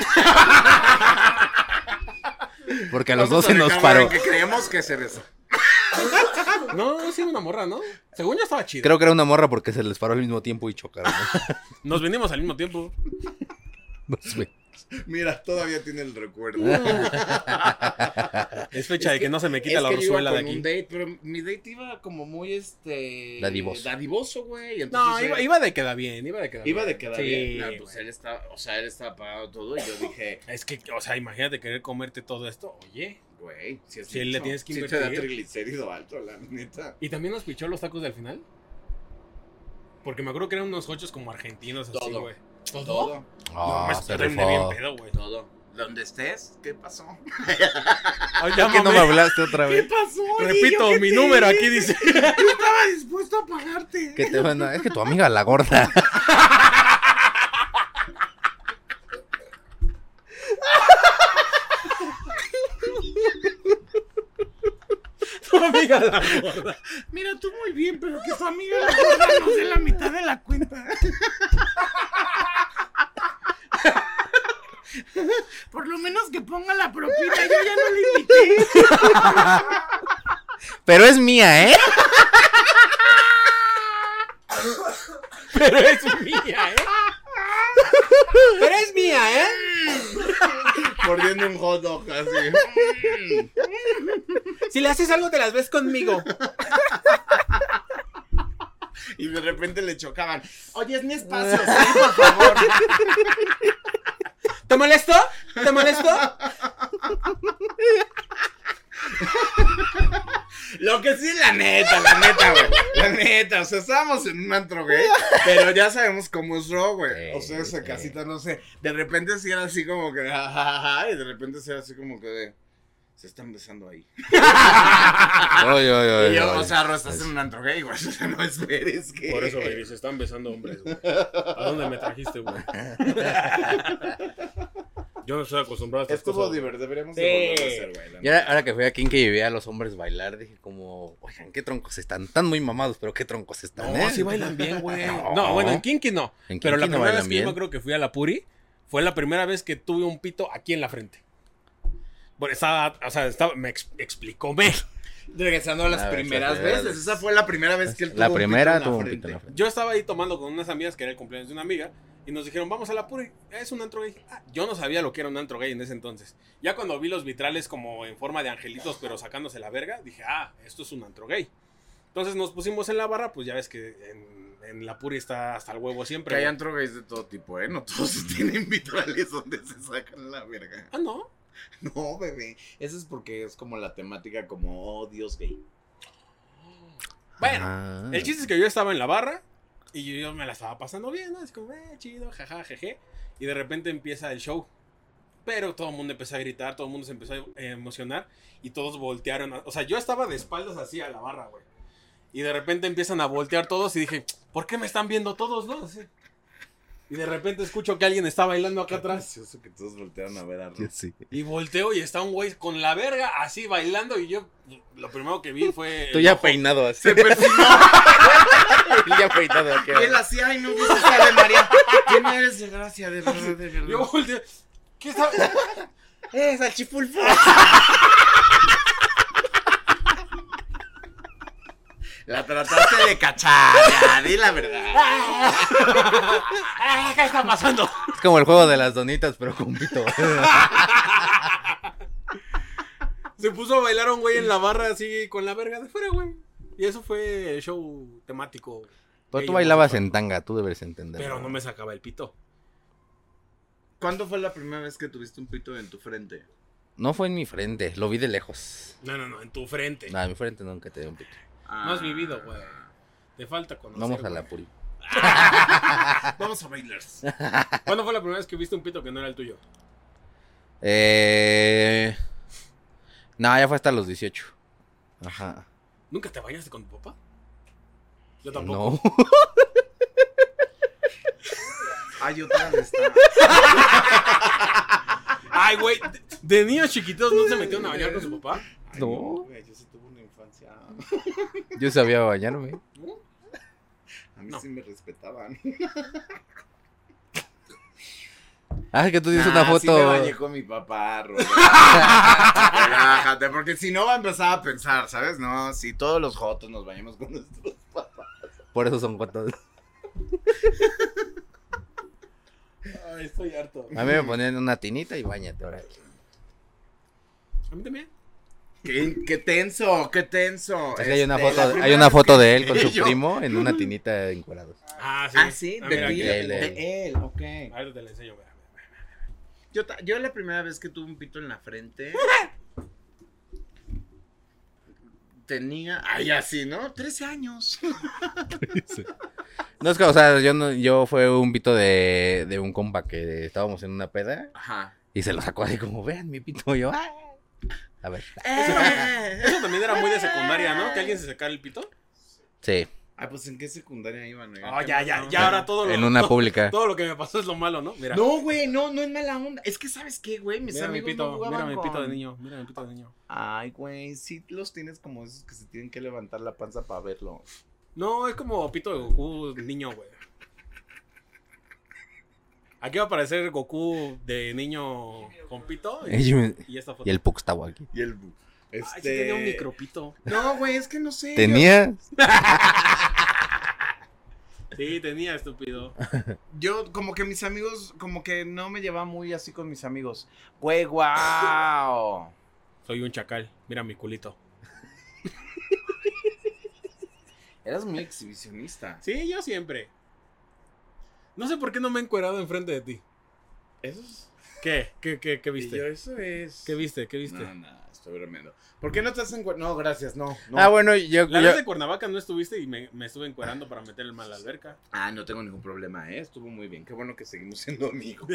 Porque a los Vamos dos se a nos dejarlo paró. en que creemos que se besó. No, sí, una morra, ¿no? Según yo estaba chido. Creo que era una morra porque se les paró al mismo tiempo y chocaron. Nos venimos al mismo tiempo. No sé. Mira, todavía tiene el recuerdo. Es fecha de que no se me quita Es la que yo iba rozuela de con aquí. un date, pero mi date iba como muy este Dadivoso. Dadivoso, güey. No, entonces iba, él- iba de queda bien, iba de queda iba bien. de quedar Sí, bien. No, güey. pues él estaba, o sea, él estaba pagado todo y yo dije, Es que, o sea, imagínate querer comerte todo esto. Oye. güey, si es Si él le tienes que sí te da invertir. triglicérido alto, la neta. ¿Y también nos pichó los tacos del final? Porque me acuerdo que eran unos hochos como argentinos así, Todo. güey. Todo. No, Ah, me se terminé bien rifó. pedo, güey. Todo. ¿Dónde estés? ¿Qué pasó? Ay, ¿Por qué no me llámame. hablaste otra ¿Qué vez? pasó? Repito, Oye, ¿yo mi qué número te aquí dice. Yo estaba dispuesto a pagarte. Que te van a... Es que tu amiga la gorda. Tu amiga la gorda. Mira, tú muy bien, pero que tu amiga la gorda nos dé la mitad de la cuenta. Por lo menos que ponga la propina, yo ya no le invité. Pero es mía, ¿eh? Pero es mía, ¿eh? Pero es mía, ¿eh? Mordiendo un hot dog así. Si le haces algo, te las ves conmigo. Y de repente le chocaban. Oye, es mi espacio, sí, por favor. ¿Te molesto? ¿Te molesto? Lo que sí, la neta, la neta, güey. La neta, o sea, estábamos en un antro gay, pero ya sabemos cómo es Ro, güey. O sea, esa Sí, casita, no sé. De repente sí era así como que, jajaja, y de repente sí era así como que de, se están besando ahí. Oye, oye, Y oye, yo, oye. o sea, Ro, estás en un antro gay, güey. O sea, no esperes que. Por eso, baby, se están besando hombres, güey. ¿A dónde me trajiste, güey? Yo no estoy acostumbrado a estas Estuvo cosas. divertido, deberíamos Sí. de volverlo a hacer, güey. la Y ahora, ahora que fui aquí en que llevé a los hombres bailar, dije como, oigan, qué troncos están. Están muy mamados, pero qué troncos están, No, ¿eh? sí bailan bien, güey. No. No, bueno, en Kinky no. En Pero la Kinky no primera bailan vez que bien. yo me creo que fui a la Puri, fue la primera vez que tuve un pito aquí en la frente. Bueno, estaba, o sea, estaba, me ex- explicó, me. Regresando a las A ver, primeras las primeras veces. Esa fue la primera vez que él tuvo La un pito primera en tuvo un frente. pito en la frente. Yo estaba ahí tomando con unas amigas que era el cumpleaños de una amiga y nos dijeron, vamos a la Puri, es un antro gay. Ah, yo no sabía lo que era un antro gay en ese entonces. Ya cuando vi los vitrales como en forma de angelitos pero sacándose la verga, dije, ah, esto es un antro gay. Entonces nos pusimos en la barra, pues ya ves que en, en la Puri está hasta el huevo siempre. Que hay güey. antro gays de todo tipo, ¿eh? No todos tienen vitrales donde se sacan la verga. Ah, no. No, bebé. Eso es porque es como la temática como, oh, Dios gay. Bueno, Ah. el chiste es que yo estaba en la barra y yo, yo me la estaba pasando bien, ¿no? Es como, eh, chido, jaja, jeje. Y de repente empieza el show. Pero todo el mundo empezó a gritar, todo el mundo se empezó a eh, emocionar y todos voltearon. a- o sea, yo estaba de espaldas así a la barra, güey. Y de repente empiezan a voltear todos y dije, ¿por qué me están viendo todos, no? Así. Y de repente escucho que alguien está bailando acá atrás. Gracioso que todos voltearon a ver a Ro. Yo sí. Y volteo y está un güey con la verga así bailando y yo lo primero que vi fue... Tú el ya ojo. peinado así. Se persinó. Él ya peinado aquí. Y él así, ay, no dices Ave María. ¿Quién eres de gracia, de verdad, de verdad? Yo volteo. ¿Qué está...? ¡Eh, salchipulpo! La trataste de cachar, ya, di la verdad. Ah, ¿qué está pasando? Es como el juego de las donitas, pero con pito. Se puso a bailar a un güey en la barra así con la verga de fuera, güey. Y eso fue el show temático. Pero Gay tú bailabas homosexual. en tanga, tú debes entender. Pero no me sacaba el pito. ¿Cuándo fue la primera vez que tuviste un pito en tu frente? No fue en mi frente, lo vi de lejos. No, no, no, en tu frente. No, en mi frente nunca te dio un pito. No has vivido, güey. Te falta conocer. Vamos a güey. la puri. Vamos a bailar. ¿Cuándo fue la primera vez que viste un pito que no era el tuyo? Eh... No, ya fue hasta los dieciocho. Ajá. ¿Nunca te bañaste con tu papá? Yo tampoco. No. Ay, otra vez está. Ay, güey. De, de niños chiquitos no se metieron a bañar con su papá. Ay, No. güey, yo sí tuve una infancia. Yo sabía bañarme. A mí No. sí me respetaban. Ah, que tú dices Nah, una Sí me foto. bañé con mi papá, Roberto. Relájate, porque si no va a empezar a pensar, ¿sabes? No, si todos los jotos nos bañamos con nuestros papás. Por eso son fotos. Ay, estoy harto. A mí me ponían una tinita y bañate ahora. A mí también. Qué, qué tenso, qué tenso. Es que hay una Este, foto, la hay primera una vez foto que- de él con su yo- primo en una tinita encuerados. Ah, sí. Ah, sí, Ah, de mira, ti, aquí. de él, de de él, ok. Ahorita te la enseño, mira, mira, mira. Yo, ta- yo la primera vez que tuve un pito en la frente tenía, ay, así, ¿no? trece años. No es que, o sea, yo no, yo fue un pito de, de un compa que estábamos en una peda Ajá. y se lo sacó así como, vean mi pito, y yo, "Ah". A ver, Eso también era muy de secundaria, ¿no? Que alguien se sacara el pito. sí, Ah, pues ¿en qué secundaria iban? oigan? Oh, ¿Qué ya, ya, mala ya, onda? ahora todo lo, en una todo, pública. todo lo que me pasó es lo malo, ¿no? Mira. No, güey, no, no es mala onda. Es que, ¿sabes qué, güey? Mis Mira mi amigos pito, no jugaban mira mi con... pito de niño, mira mi pito de niño. Ay, güey, sí los tienes como esos que se tienen que levantar la panza para verlo. No, es como pito de Goku niño, güey. Aquí va a aparecer Goku de niño con pito y, Y y esta foto. el Pux estaba aquí. Y el... bu- Ay, Este... sí tenía un micropito. No, güey, es que no sé. ¿Tenía? Sí, tenía, estúpido. Yo, yo como que mis amigos, como que no me llevaba muy así con mis amigos. Güey, guau. Soy un chacal, mira mi culito. Eras muy exhibicionista. Sí, yo siempre. No sé por qué no me he encuerado enfrente de ti. Eso es... ¿Qué? ¿Qué, qué, qué Y yo, viste? eso es... ¿Qué viste? ¿Qué viste? No, no, estoy bromeando. ¿Por qué no te hacen... No, gracias, no, no. Ah, bueno, yo, La yo- vez de Cuernavaca no estuviste y me, me estuve encuerando para meter el mal a la alberca. Ah, no tengo ningún problema, ¿eh? Estuvo muy bien. Qué bueno que seguimos siendo amigos.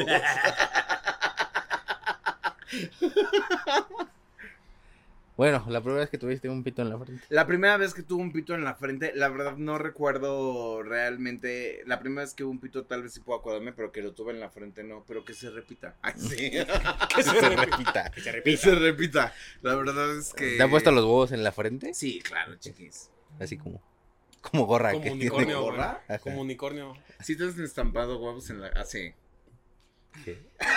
bueno, la primera vez que tuviste un pito en la frente. La primera vez que tuve un pito en la frente, la verdad no recuerdo realmente. La primera vez que hubo un pito, tal vez sí puedo acordarme, pero que lo tuve en la frente no, pero que se repita. Ay, sí. Que se repita. Que se Que repita. se repita. La verdad es que. ¿Te han puesto los huevos en la frente? Sí, claro, chiquis. Así como, como gorra. Como que tiene. unicornio, güey. gorra? Ajá. Como unicornio. Sí, te has estampado huevos en la. Ah, sí. ¿Qué?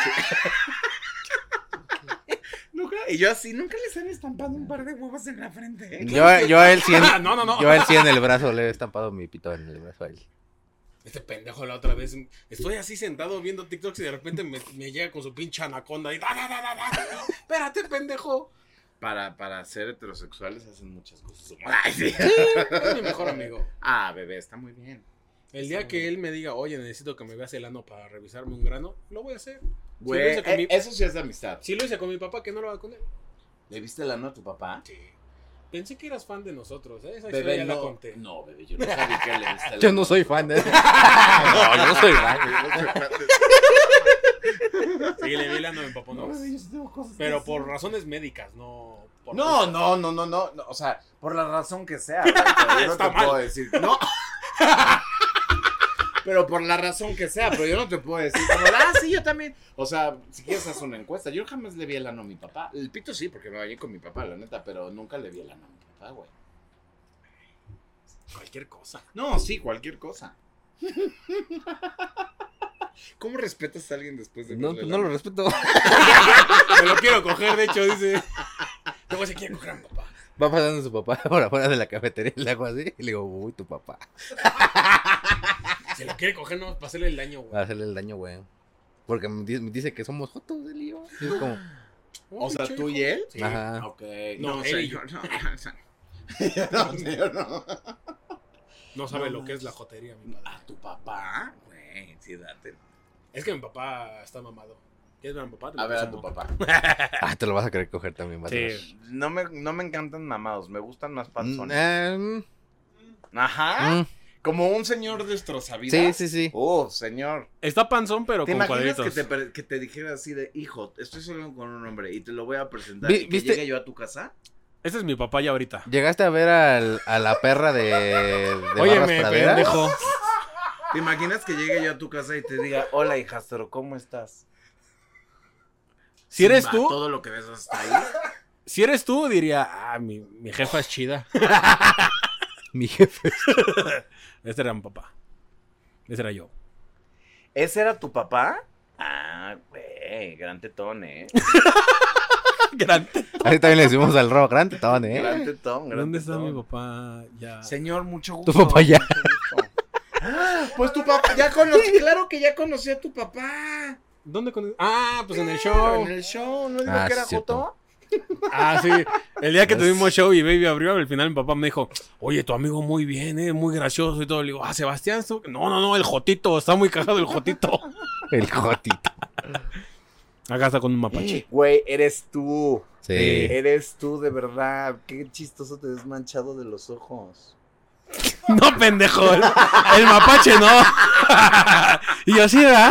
Nunca. Y yo así, nunca les han estampado un par de huevos en la frente. ¿eh? Yo, yo a él sí en, No, no, no. yo a él sí en el brazo le he estampado mi pito en el brazo a él. Este pendejo la otra vez. Estoy así sentado viendo TikToks y de repente me, me llega con su pinche anaconda y. Da, da, da, da, da. Espérate, pendejo. Para, para ser heterosexuales hacen muchas cosas. Ay, sí. Es mi mejor amigo. Ah, bebé, está muy bien. El día que él me diga, oye, necesito que me veas el ano para revisarme un grano, lo voy a hacer. Güey, lo hice con eh, mi- eso sí es de amistad. Si lo hice con mi papá, que no lo haga con él. ¿Le viste el ano a tu papá? Sí. Pensé que eras fan de nosotros, ¿eh? Esa historia Bebé, ya la no. conté. No, bebé, yo no sabía que le viste el Yo ano. no soy fan de... no, yo no soy fan. Sí, le vi el ano a mi papá, No, ¿no? bebé, yo sí tengo cosas que Pero decir. por razones médicas, no por... No, no, no, no, no, no, o sea, por la razón que sea, güey, pero yo no Está te mal. puedo decir, no. Pero por la razón que sea, pero yo no te puedo decir como, ah, sí, yo también. O sea, si quieres hacer una encuesta, yo jamás le vi el ano a mi papá. El pito sí, porque me bañé con mi papá, la neta, pero nunca le vi el ano a mi papá, güey. Cualquier cosa. No, sí, cualquier cosa. ¿Cómo respetas a alguien después de No, verle el no lo ano? respeto. Me lo quiero coger, de hecho, dice. Luego se quiere coger a mi papá. Va pasando su papá por afuera de la cafetería y le hago así. Y le digo, uy, tu papá. Se lo quiere coger, no, para hacerle el daño, Va a güey. hacerle el daño, güey. Porque me di- me dice que somos jotos, él y yo. Y es como, O sea, tú y él. Sí. Ajá. Ok. No, No, él y señor, no. No, señor, no. No sabe No lo que es manches. la jotería, mi padre. ¿A tu papá? Güey, sí, date. Es que mi papá está mamado. ¿Quieres ver a mi papá? Te lo A ver a presumo. tu papá. Ah, te lo vas a querer coger también, Matías. Sí. No me, no me encantan mamados, me gustan más panzones. Mm, Ajá. mm, Como un señor destrozavidas. Sí, sí, sí. Oh, señor. Está panzón, pero ¿Te con imaginas cuadritos. que te, per- que te dijera así de, hijo, estoy saliendo con un hombre y te lo voy a presentar Vi- y que ¿viste? llegue yo a tu casa? Este es mi papá ya ahorita. ¿Llegaste a ver al- a la perra de, de Barras Óyeme, Praderas? pendejo. ¿Te imaginas que llegue yo a tu casa y te diga, hola hijastro, ¿cómo estás? Si eres Va, tú, Todo lo que ves hasta ahí. si eres tú, diría, ah, mi, mi jefa es chida. Mi jefe. Este era mi papá. Ese era yo. ¿Ese era tu papá? Ah, güey, gran tetón, ¿eh? Grande. Así también le decimos al rock grande, estaban, ¿eh? Gran tetón, gran ¿Dónde está tetón. mi papá? Ya. Señor, mucho gusto. Tu papá ya. mucho gusto. Ah, pues tu papá, ya conocí, claro que ya conocí a tu papá. ¿Dónde conocí? Ah, pues en el Claro, show. En el show, ¿no dijo Ah, que era sí, cierto. Joto? Ah, sí. El día que Es- tuvimos show y Baby abrió, al final mi papá me dijo, oye, tu amigo muy bien, eh, muy gracioso y todo. Le digo, ah, Sebastián, ¿tú? No, no, no, el Jotito, está muy cagado el Jotito. El jotito. Acá está con un mapache. Güey, eres tú. Sí. Eres tú, de verdad. Qué chistoso te ves manchado de los ojos. No, pendejo, el, el mapache no. Y yo sí, ¿verdad?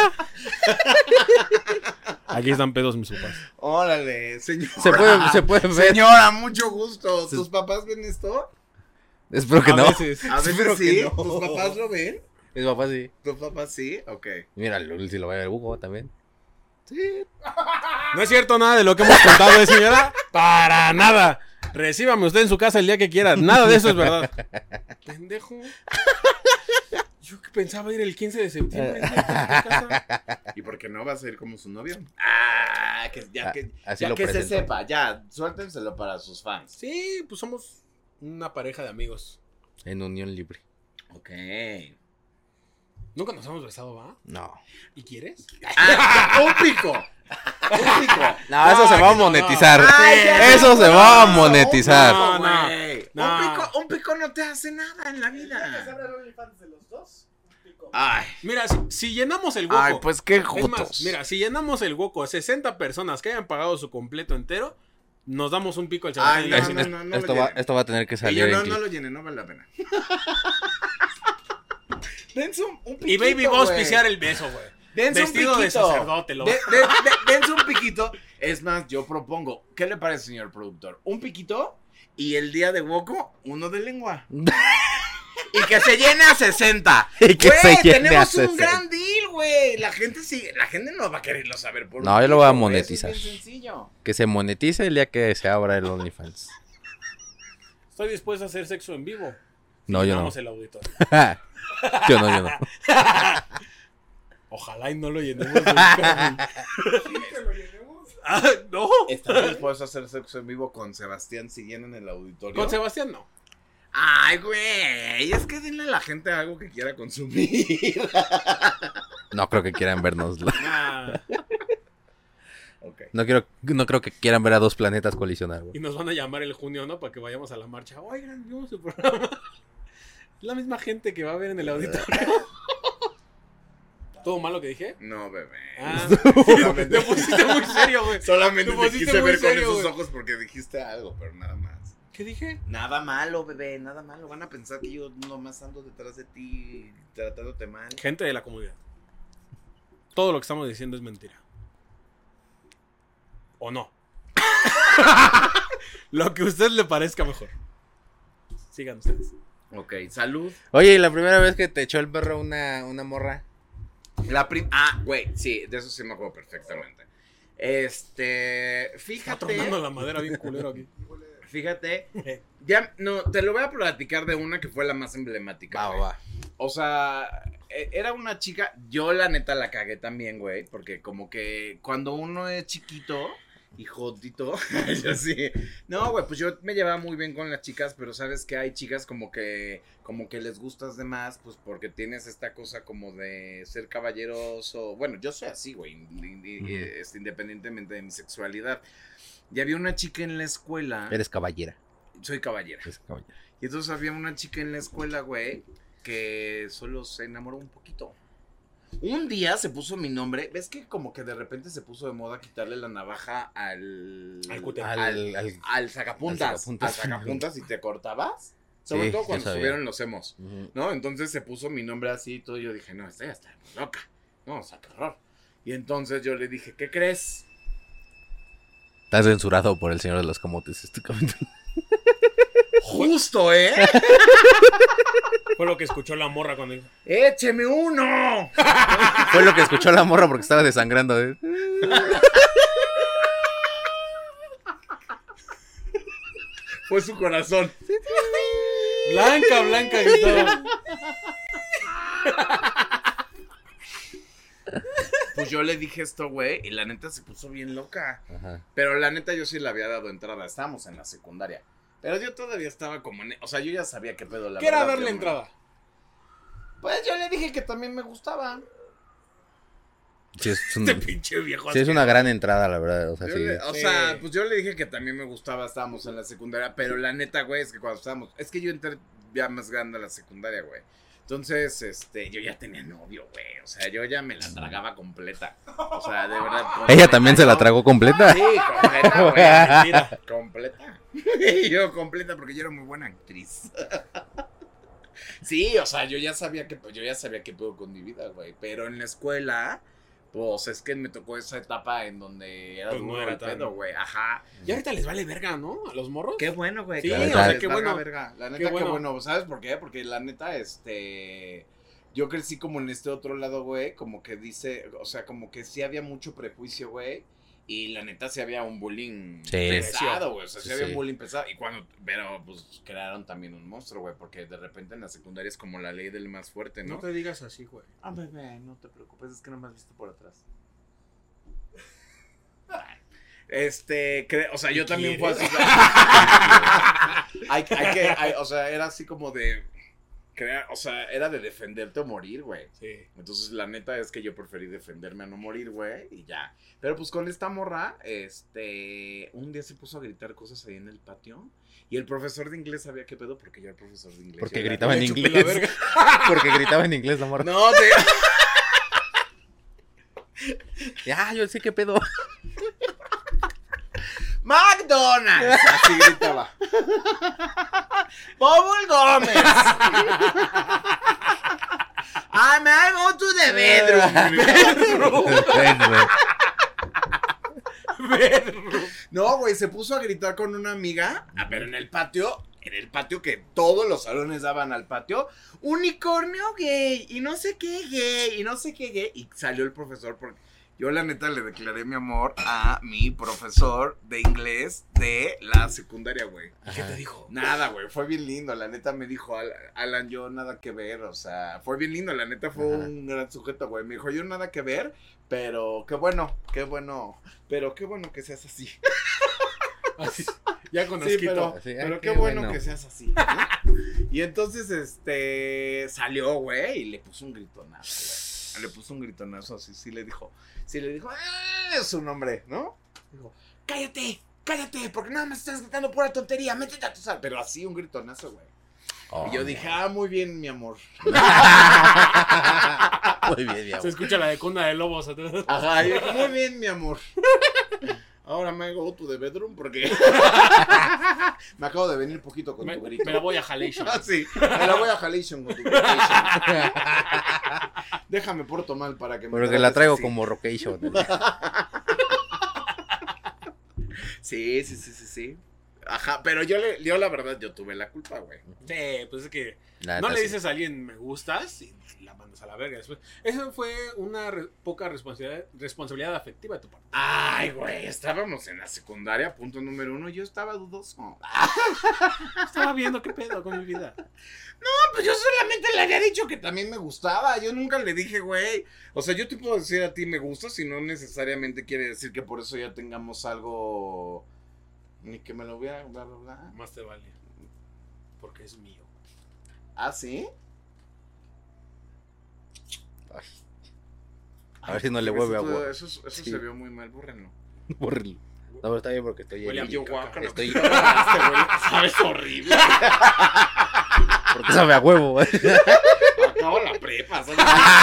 Aquí están pedos mis papás. Órale, señor. Se puede, se puede ver. Señora, mucho gusto. ¿Tus papás ven esto? Espero que A no. veces. A veces Espero que sí. no. ¿Tus papás lo ven? Mis papás sí. ¿Tus papás sí? Ok. Mira, Lul, si lo va a ver el Hugo también. No es cierto nada de lo que hemos contado, ¿eh, señora? Para nada. Recíbame usted en su casa el día que quiera. Nada de eso es verdad. Pendejo. Yo que pensaba ir el quince de septiembre. ¿sí? ¿A tu casa? ¿Y por qué no vas a ir como su novio? Ah, que ya Ah, que, así ya lo que se presentó. sepa. Ya, suéltenselo para sus fans. Sí, pues somos una pareja de amigos. En unión libre. Ok. Nunca nos hemos besado, ¿va? No. ¿Y quieres? Ah, un pico. Un pico. No, eso No, se va a que no, monetizar. no. Ay, ya, Eso no, se va a no, monetizar. Un pico, No, güey. no. Un pico, un pico no te hace nada en la ¿Se vida. abre el OnlyFans de los dos? Un pico. Ay. Mira, si, si llenamos el hueco. Ay, pues qué es más, jotos. mira, si llenamos el hueco a sesenta personas que hayan pagado su completo entero, nos damos un pico al Ay, Sebastián. no, y- no, no, no esto, lo va, llenen. esto va a tener que Y salir yo en no, clip. no lo llene, no vale la pena. Dense un, un piquito, Y Baby va a güey. auspiciar el beso, güey. Dense Vestido un de piquito. sacerdote, lo De- de- de- dense un piquito. Es más, yo propongo, ¿qué le parece, señor productor? Un piquito y el día de Woco, uno de lengua. Y que se llene a sesenta. Y que Güey, se llene tenemos a un sesenta. gran deal, güey. La gente sí, la gente no va a quererlo saber por un No, yo lo voy a pico, güey. monetizar. Eso es bien sencillo. Que se monetice el día que se abra el OnlyFans. Estoy dispuesto a hacer sexo en vivo. No, yo no. Llenamos el auditorio. Yo no, yo no. Ojalá y no lo llenemos. de un cabrón. ¿Que lo llenemos? Ah, no. ¿Estás dispuesto a hacer sexo en vivo con Sebastián si llenan el auditorio? Con Sebastián no. Ay, güey, es que denle a la gente algo que quiera consumir. No creo que quieran vernos. Ah, Ok. No quiero, no creo que quieran ver a dos planetas colisionar, güey. y nos van a llamar el junio, ¿no? Para que vayamos a la marcha. Oigan, vimos su programa. Es la misma gente que va a ver en el auditorio. ¿Todo malo que dije? No, bebé. Ah, Solamente, te pusiste muy serio, güey. solamente te te pusiste quise muy ver serio, con esos güey. ojos porque dijiste algo, pero nada más. ¿Qué dije? Nada malo, bebé, nada malo. Van a pensar que yo nomás ando detrás de ti tratándote mal. Gente de la comunidad. Todo lo que estamos diciendo es mentira. ¿O no? Lo que a usted le parezca mejor. Sigan ustedes. Ok, salud. Oye, ¿y la primera vez que te echó el perro una, una morra? La prim ah, güey, sí, de eso sí me acuerdo perfectamente. Este, Está fíjate, tronando la madera bien culero aquí. fíjate, ya, no, te lo voy a platicar de una que fue la más emblemática. Va, güey. va. O sea, e- era una chica, yo la neta la cagué también, güey, porque como que cuando uno es chiquito y jodito. Yo sí. No, güey, pues yo me llevaba muy bien con las chicas, pero sabes que hay chicas como que como que les gustas de más, pues porque tienes esta cosa como de ser caballeroso. Bueno, yo soy así, güey, in- in- Ujú. este, independientemente de mi sexualidad. Y había una chica en la escuela. Eres caballera. Soy caballera. Eres caballera. Y entonces había una chica en la escuela, güey, que solo se enamoró un poquito. Un día se puso mi nombre. ¿Ves que como que de repente se puso de moda quitarle la navaja al... Al cúter. Al, Al- al- al sacapuntas. al sacapuntas. Al sacapuntas y te cortabas. Sobre Sí, todo ya cuando sabía. subieron los emos. Ujú. ¿No? Entonces se puso mi nombre así y todo. Yo dije, no, esta ya está muy loca. No, o sea, qué horror. Y entonces yo le dije, ¿qué crees? Estás censurado por el señor de los camotes. Este comentario. Justo, ¿eh? Fue lo que escuchó la morra cuando dijo. ¡Écheme uno! Fue lo que escuchó la morra porque estaba desangrando. ¿eh? Fue su corazón. Blanca, Blanca gritaba. Pues yo le dije esto, güey, y la neta se puso bien loca. Ajá. Pero la neta yo sí le había dado entrada. Estábamos en la secundaria. Pero yo todavía estaba como en... O sea, yo ya sabía qué pedo la ¿Qué era verdad, darle yo, entrada? Pues yo le dije que también me gustaba. Sí, es, un- Este pinche viejo. sí, es una gran entrada, la verdad. O sea, Yo sí. le- o Sí. sea, pues yo le dije que también me gustaba, estábamos en la secundaria, pero la neta, güey, es que cuando estábamos, es que yo entré ya más grande a la secundaria, güey. Entonces, este, yo ya tenía novio, güey. O sea, yo ya me la tragaba completa. O sea, de verdad. Ella también se la tragó completa. Sí, completa, güey. Mentira. Completa. Y yo completa porque yo era muy buena actriz. Sí, o sea, yo ya sabía que, yo ya sabía que puedo con mi vida, güey. Pero en la escuela, pues es que me tocó esa etapa en donde era Pues no duro era el tan- pedo, güey. Ajá. Y ahorita les vale verga, ¿no? A los morros. Qué bueno, güey. Sí, que o les sea, valga qué bueno. verga. La neta, Qué qué bueno. bueno. ¿Sabes por qué? Porque la neta, este... Yo crecí como en este otro lado, güey. Como que dice... O sea, como que sí había mucho prejuicio, güey. Y la neta sí había un bullying Sí. pesado, güey. O sea, sí, Sí, había sí. un bullying pesado. Y cuando... Pero, pues, crearon también un monstruo, güey. Porque de repente en la secundaria es como la ley del más fuerte, ¿no? No te digas así, güey. Ah, bebé, no te preocupes. Es que no me has visto por atrás. Este, cre- o sea, yo también fue así. hay, hay que, hay- o sea, era así como de crear, o sea, era de defenderte o morir, güey. Sí. Entonces, la neta es que yo preferí defenderme a no morir, güey, y ya. Pero pues con esta morra, este, un día se puso a gritar cosas ahí en el patio. Y el profesor de inglés sabía qué pedo porque yo era profesor de inglés. Porque Yo era- gritaba en Le chupé la inglés. verga. Porque gritaba en inglés la morra. No, te... Ah, yo sé qué pedo. McDonald's. Así gritaba. Bubble Gómez. I may go to the bedroom. No, güey, se puso a gritar con una amiga. Ah, pero en el patio, en el patio que todos los salones daban al patio. Unicornio gay, y no sé qué gay, y no sé qué gay. Y salió el profesor porque yo la neta le declaré mi amor a mi profesor de inglés de la secundaria, güey. ¿Qué te dijo? Nada, güey, fue bien lindo, la neta me dijo, "Al- Alan, yo nada que ver, o sea, fue bien lindo, la neta fue Ajá. un gran sujeto, güey, me dijo, yo nada que ver, pero qué bueno, qué bueno, pero qué bueno que seas así. Así, ya con Sí, asquito. pero, Así, pero ah, qué, qué bueno, bueno. que seas así. ¿no? Y entonces, este, salió, güey, y le puso un gritonazo, güey. Le puso un gritonazo así, sí le dijo, sí le dijo, ¡eh! Su nombre, ¿no? Dijo, cállate, cállate, porque nada más estás gritando pura tontería, métete a tu sal. Pero así un gritonazo, güey. Oh, y yo dije, ah, muy bien, mi amor. Muy bien, mi Se amor. escucha la de cuna de lobos atrás. Ajá, y yo, muy bien, mi amor. Ahora me go to the bedroom porque me acabo de venir poquito con Me, tu grito. me la voy a Halation. Ah, sí, me la voy a Halation con tu gritation. Déjame porto mal para que me Porque la trates traigo así. como rocation. Sí, sí, sí, sí, sí. Ajá, pero yo, le, yo la verdad, yo tuve la culpa, güey. Sí, pues es que La no neta, le sí. dices a alguien me gustas y la mandas a la verga después. Eso fue una re- poca responsabilidad, responsabilidad afectiva de tu parte. Ay, güey, estábamos en la secundaria, punto número uno, yo estaba dudoso. Estaba viendo qué pedo con mi vida. No, pues yo solamente le había dicho que también me gustaba. Yo nunca le dije, güey. O sea, yo te puedo decir a ti me gustas y no necesariamente quiere decir que por eso ya tengamos algo. Ni que me lo vea, bla, bla, bla. Más te vale. Porque es mío. ¿Ah, sí? Ay. A ver si no le vuelve a Eso, borrar. eso, eso Sí. se vio muy mal, bórrenlo. Bórrelo. No, pero está bien porque estoy Huele a en- yo guácala. Estoy. Este güey sabes horrible. Porque sabe a huevo. Acabo la prepa, ¿sabes?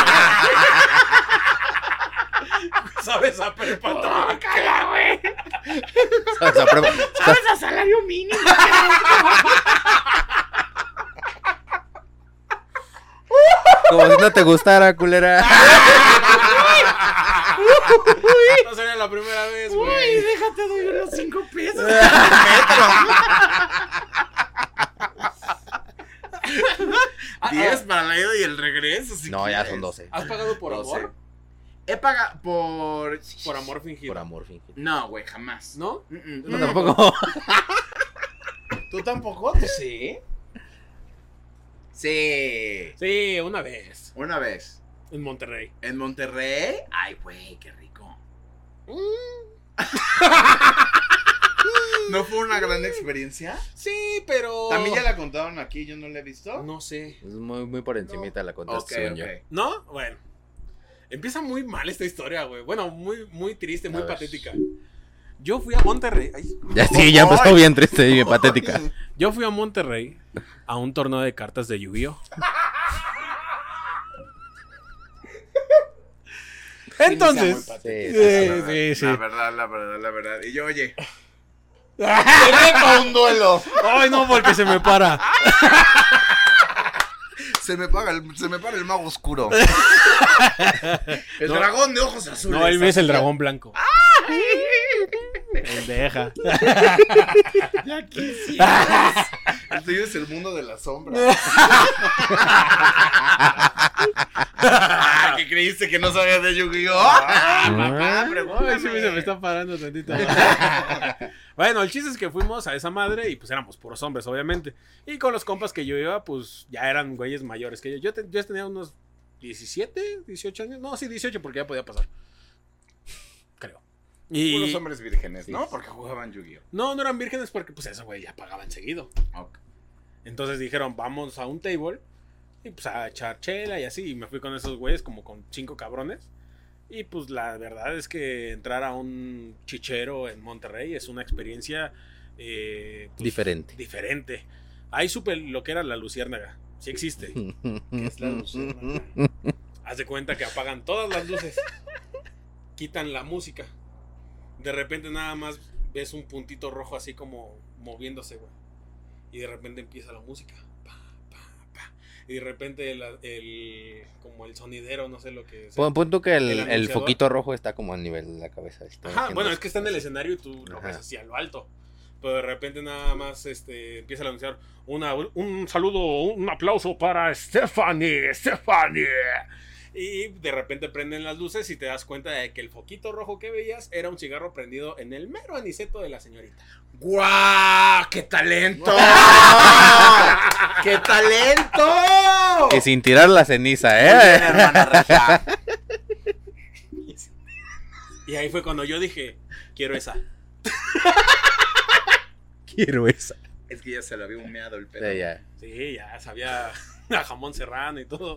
¿Sabes a prepa? Tócala, güey. ¿Sabes a prueba? ¿Sabes a salario mínimo? Como si no te gustara, culera. No sería la primera vez, Uy, güey. déjate, doy unos cinco pesos. diez para la ida y el regreso. Si No, ya quieres. son doce. ¿Has pagado por doce. amor? He pagado por. Por amor fingido. Por amor fingido. No, güey, jamás. ¿No? Mm, mm, No, mm. tampoco. ¿Tú tampoco? ¿Tú sí? Sí. Sí, una vez. Una vez. En Monterrey. ¿En Monterrey? Ay, güey, qué rico. ¿No fue una gran experiencia? Sí, pero. También ya la contaron aquí, yo no la he visto. No sé. Es muy, muy por encimita la Ok, contestación yo. ok. ¿No? Bueno. Empieza muy mal esta historia, güey. Bueno, muy, muy triste, muy A ver. patética. Yo fui a Monterrey. Ay, Ya sí, ya empezó bien triste y bien patética. yo fui a Monterrey a un torneo de cartas de Yu-Gi-Oh! Entonces. Sí, Sí, sí, sí, sí. La verdad, la verdad, la verdad. Y yo, oye. Para un duelo. Ay, no, porque se me para. Se me, paga el, se me para el mago oscuro. El No. dragón de ojos azules. No, él es el dragón blanco. Pendeja. Ya quisieras. El tuyo es el mundo de la sombra. ¿Qué creíste que no sabías de Yu-Gi-Oh? Ah, Ay, sí, se me está parando tantito. Bueno, el chiste es que fuimos a esa madre y pues éramos puros hombres, obviamente. Y con los compas que yo iba, pues ya eran güeyes mayores que yo. Yo, te- yo tenía unos diecisiete, dieciocho años. No, sí, dieciocho porque ya podía pasar. Creo. Y... Puros hombres vírgenes, Sí. ¿no? Porque jugaban Yu-Gi-Oh. No, no eran vírgenes porque pues eso, güey, ya pagaban seguido. Ok. Entonces dijeron, vamos a un table y pues a echar chela y así. Y me fui con esos güeyes como con cinco cabrones. Y pues la verdad es que entrar a un chichero en Monterrey es una experiencia eh, pues, Diferente. diferente. Ahí supe lo que era la luciérnaga. Sí existe. ¿Qué es la luciérnaga? Haz de cuenta que apagan todas las luces. Quitan la música. De repente nada más ves un puntito rojo así como moviéndose, güey. Y de repente empieza la música. Pa, pa, pa. Y de repente el, el- como el sonidero, no sé lo que es. Pon, pon tú que el, El el anunciador. foquito rojo está como al nivel de la cabeza. Está Ajá, haciendo bueno, es eso. que está en el escenario y tú lo Ajá. ves así a lo alto. Pero de repente nada más este, empieza a anunciar una, un saludo, un aplauso para Stephanie, Stephanie. Y de repente prenden las luces y te das cuenta de que el foquito rojo que veías era un cigarro prendido en el mero aniceto de la señorita. ¡Guau! ¡Qué talento! ¡Qué talento! Y sin tirar la ceniza, Muy bien, ¿eh? hermana regia. Y ahí fue cuando yo dije, quiero esa. Quiero esa. Es que ya se lo había humeado el pedo. Sí, ya. Sí, ya sabía a jamón serrano y todo.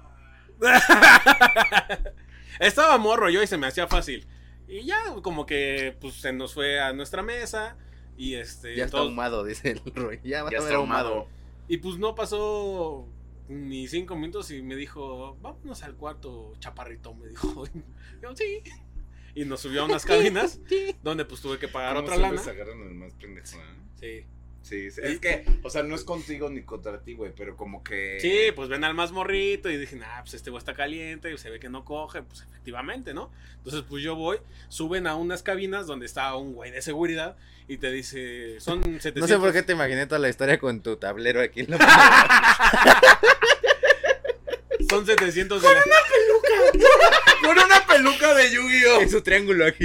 Estaba morro yo y se me hacía fácil. Y ya como que pues se nos fue a nuestra mesa y este Ya está todos- ahumado, dice el Roy. Ya va Ya a está ver ahumado. y pues no pasó ni cinco minutos y me dijo, vámonos al cuarto, chaparrito, me dijo. Yo, sí. Y nos subió a unas cabinas donde pues tuve que pagar ¿Cómo otra siempre lana. se agarran el más pendejo, eh? Sí. Sí, sí, es que, o sea, no es contigo ni contra ti, güey, pero como que... Sí, pues ven al más morrito y dije, ah, pues este güey está caliente, se ve que no coge, pues efectivamente, ¿no? Entonces, pues yo voy, suben a unas cabinas donde está un güey de seguridad y te dice, son setecientos. No sé por qué te imaginé toda la historia con tu tablero aquí en la Son setecientos de la... Con una peluca de Yu-Gi-Oh! en su triángulo aquí.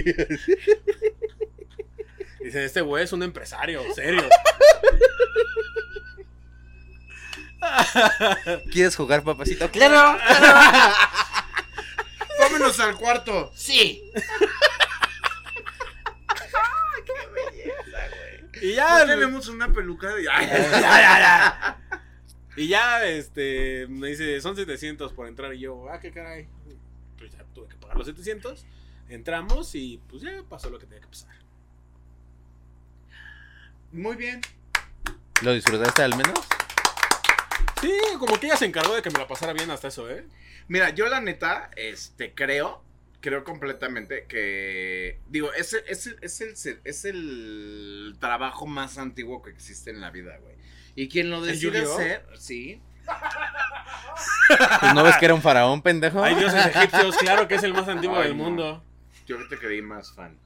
Dice, este güey es un empresario, serio. ¿Quieres jugar, papacito? ¡Claro! ¡Vámonos al cuarto! ¡Sí! Y ya... No tenemos una peluca de... Ay, Ya, ya, ya. Y ya, este, me dice, son setecientos por entrar. Y yo, ah, qué caray. Pues ya tuve que pagar los setecientos. Entramos y pues ya pasó lo que tenía que pasar. Muy bien. ¿Lo disfrutaste al menos? Sí, como que ella se encargó de que me la pasara bien hasta eso, ¿eh? Mira, yo la neta, este, creo, creo completamente que, digo, es, el- es, el- es, el, es el trabajo más antiguo que existe en la vida, güey. Y quien lo ¿El decide Yu-Gi-Oh? hacer, sí. Pues no ves que era un faraón, pendejo. Hay dioses egipcios, claro que es el más antiguo Ay, del no. mundo. Yo te creí más fan.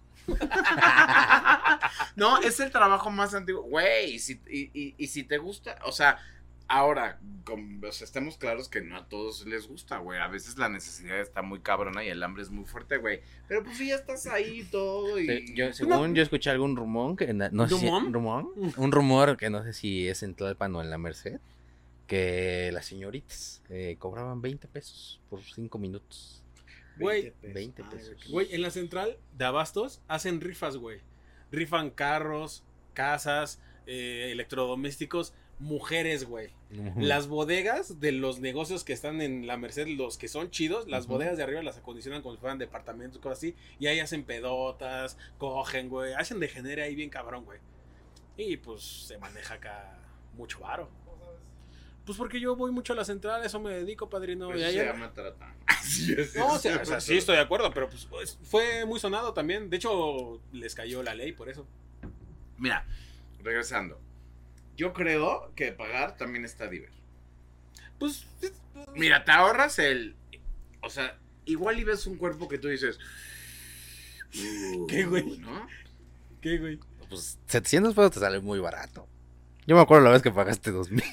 No, es el trabajo más antiguo, güey, y si, y, y, y si te gusta, o sea, ahora, con, o sea, estemos claros que no a todos les gusta, güey, a veces la necesidad está muy cabrona y el hambre es muy fuerte, güey, pero pues si ya estás ahí y todo y... Sí, yo, según yo escuché algún rumor que na- no sé si- ¿Rumor? rumor, un rumor que no sé si es en Tlalpan o en la Merced, que las señoritas eh, cobraban veinte pesos por cinco minutos. Güey, veinte pesos. Güey, en la central de abastos hacen rifas, güey. Rifan carros, casas, eh, electrodomésticos, mujeres, güey. Ujú. Las bodegas de los negocios que están en la Merced, los que son chidos, las Ujú. bodegas de arriba las acondicionan como si fueran departamentos, cosas así. Y ahí hacen pedotas, cogen, güey. Hacen degenere ahí bien cabrón, güey. Y pues se maneja acá mucho varo. Pues porque yo voy mucho a la central, eso me dedico, padrino. Eso Y se ayer- llama trata. Así es. No, o sea, o sea, sí estoy de acuerdo, pero pues, pues, fue muy sonado también. De hecho, les cayó la ley por eso. Mira, regresando, yo creo que pagar también está divertido. Pues, Mira, te ahorras el, o sea, igual y ves un cuerpo que tú dices... ¿Qué, güey? ¿No? ¿qué, güey? Pues setecientos pesos te sale muy barato. Yo me acuerdo la vez que pagaste dos mil.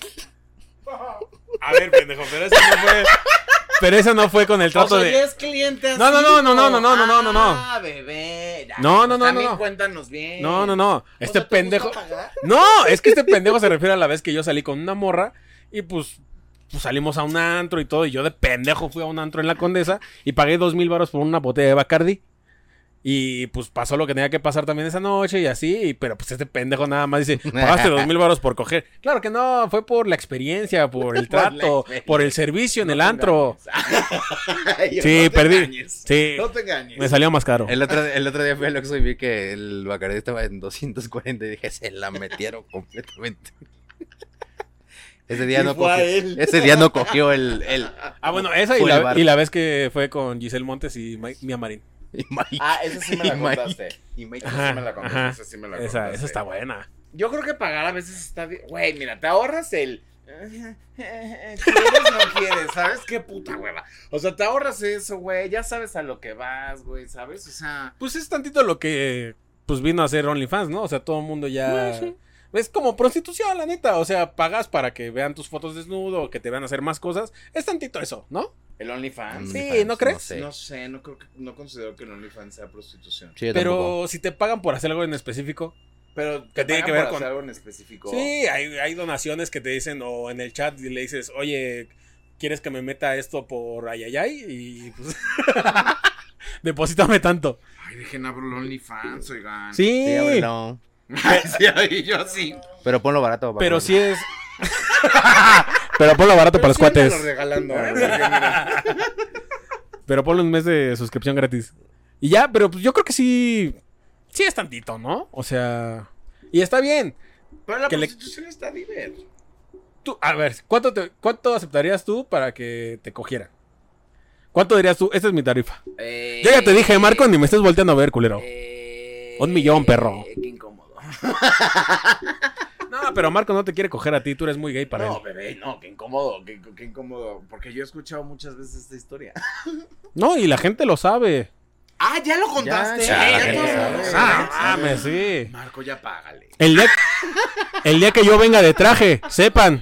A ver, pendejo, pero eso no fue. Pero eso no fue con el trato O sea, de. ya es cliente así. No, no, no, no, no, no, no, no, no, no. Ah, bebé. ya, No, no, no, también no, no. cuéntanos bien. No, no, no. O Este sea, ¿te pendejo. gusta pagar? No, es que este pendejo se refiere a la vez que yo salí con una morra y pues, pues salimos a un antro y todo. Y yo de pendejo fui a un antro en la Condesa y pagué dos mil baros por una botella de Bacardi. Y pues pasó lo que tenía que pasar también esa noche y así. y- Pero pues este pendejo nada más dice, pagaste dos mil baros por coger. Claro que no, fue por la experiencia, por el Por la trato, experiencia. por el servicio en No el te antro. engañes. Sí, No te perdí. engañes. Sí, No te engañes. me salió más caro. El otro, el otro día fui al Oxxo y vi que el Bacardi estaba en doscientos cuarenta y dije, se la metieron completamente. Ese día Y no fue a cogió, él. ese día no cogió el, el Ah, bueno, esa y Full la, bar. y la vez que fue con Giselle Montes y Ma- Mia Marín. y Mike. Ah, esa sí me la Y Mike. contaste. Y Mike, esa Ajá, sí me la contaste. ajá. Esa sí me la Esa, contaste. esa está buena. Yo creo que pagar a veces está bien. Güey, mira, te ahorras el. ¿Quieres no quieres? ¿Sabes qué puta hueva? O sea, te ahorras eso, güey. Ya sabes a lo que vas, güey, ¿sabes? O sea. Pues es tantito lo que pues vino a hacer OnlyFans, ¿no? O sea, todo el mundo ya... Ah, sí. Es como prostitución, la neta. O sea, pagas para que vean tus fotos desnudo o que te vean hacer más cosas. Es tantito eso, ¿no? ¿El OnlyFans? Sí, OnlyFans, ¿no crees? No sé. No sé, no creo que, no considero que el OnlyFans sea prostitución. Sí, yo Pero tampoco. si te pagan por hacer algo en específico. Pero ¿Qué ¿te tiene pagan que ver por con- hacer algo en específico? Sí, hay, hay donaciones que te dicen o en el chat y le dices, oye, ¿quieres que me meta esto por ayayay? Y pues... deposítame tanto. Ay, dejen abro el OnlyFans, oigan. Sí, Sí, ábrelo. sí, ahí yo sí. Pero ponlo barato. papá. pero sí es... pero ponlo barato para los Sí, ándalo cuates. regalando, ¿eh? Porque mira. Pero ponle un mes de suscripción gratis. Y ya, pero pues yo creo que sí. Sí es tantito, ¿no? O sea. Y está bien. Pero la Que le- prostitución está divertida. Tú, a ver, ¿cuánto, te- ¿cuánto aceptarías tú para que te cogieran? ¿Cuánto dirías tú? Esta es mi tarifa. Eh, Yo ya te dije, Marco, ni me estés volteando a ver, culero. eh, Un millón, perro. Qué incómodo. No, No, pero Marco no te quiere coger a ti, tú eres muy gay para No, él. bebé, no, qué incómodo, qué, qué incómodo. Porque yo he escuchado muchas veces esta historia. No, y la gente lo sabe. Ah, ya lo contaste. Ya, Ya, la gente todo el sabe. mundo Ah, sabe. mames, sí. Marco, ya págale. El día, el día que yo venga de traje, sepan.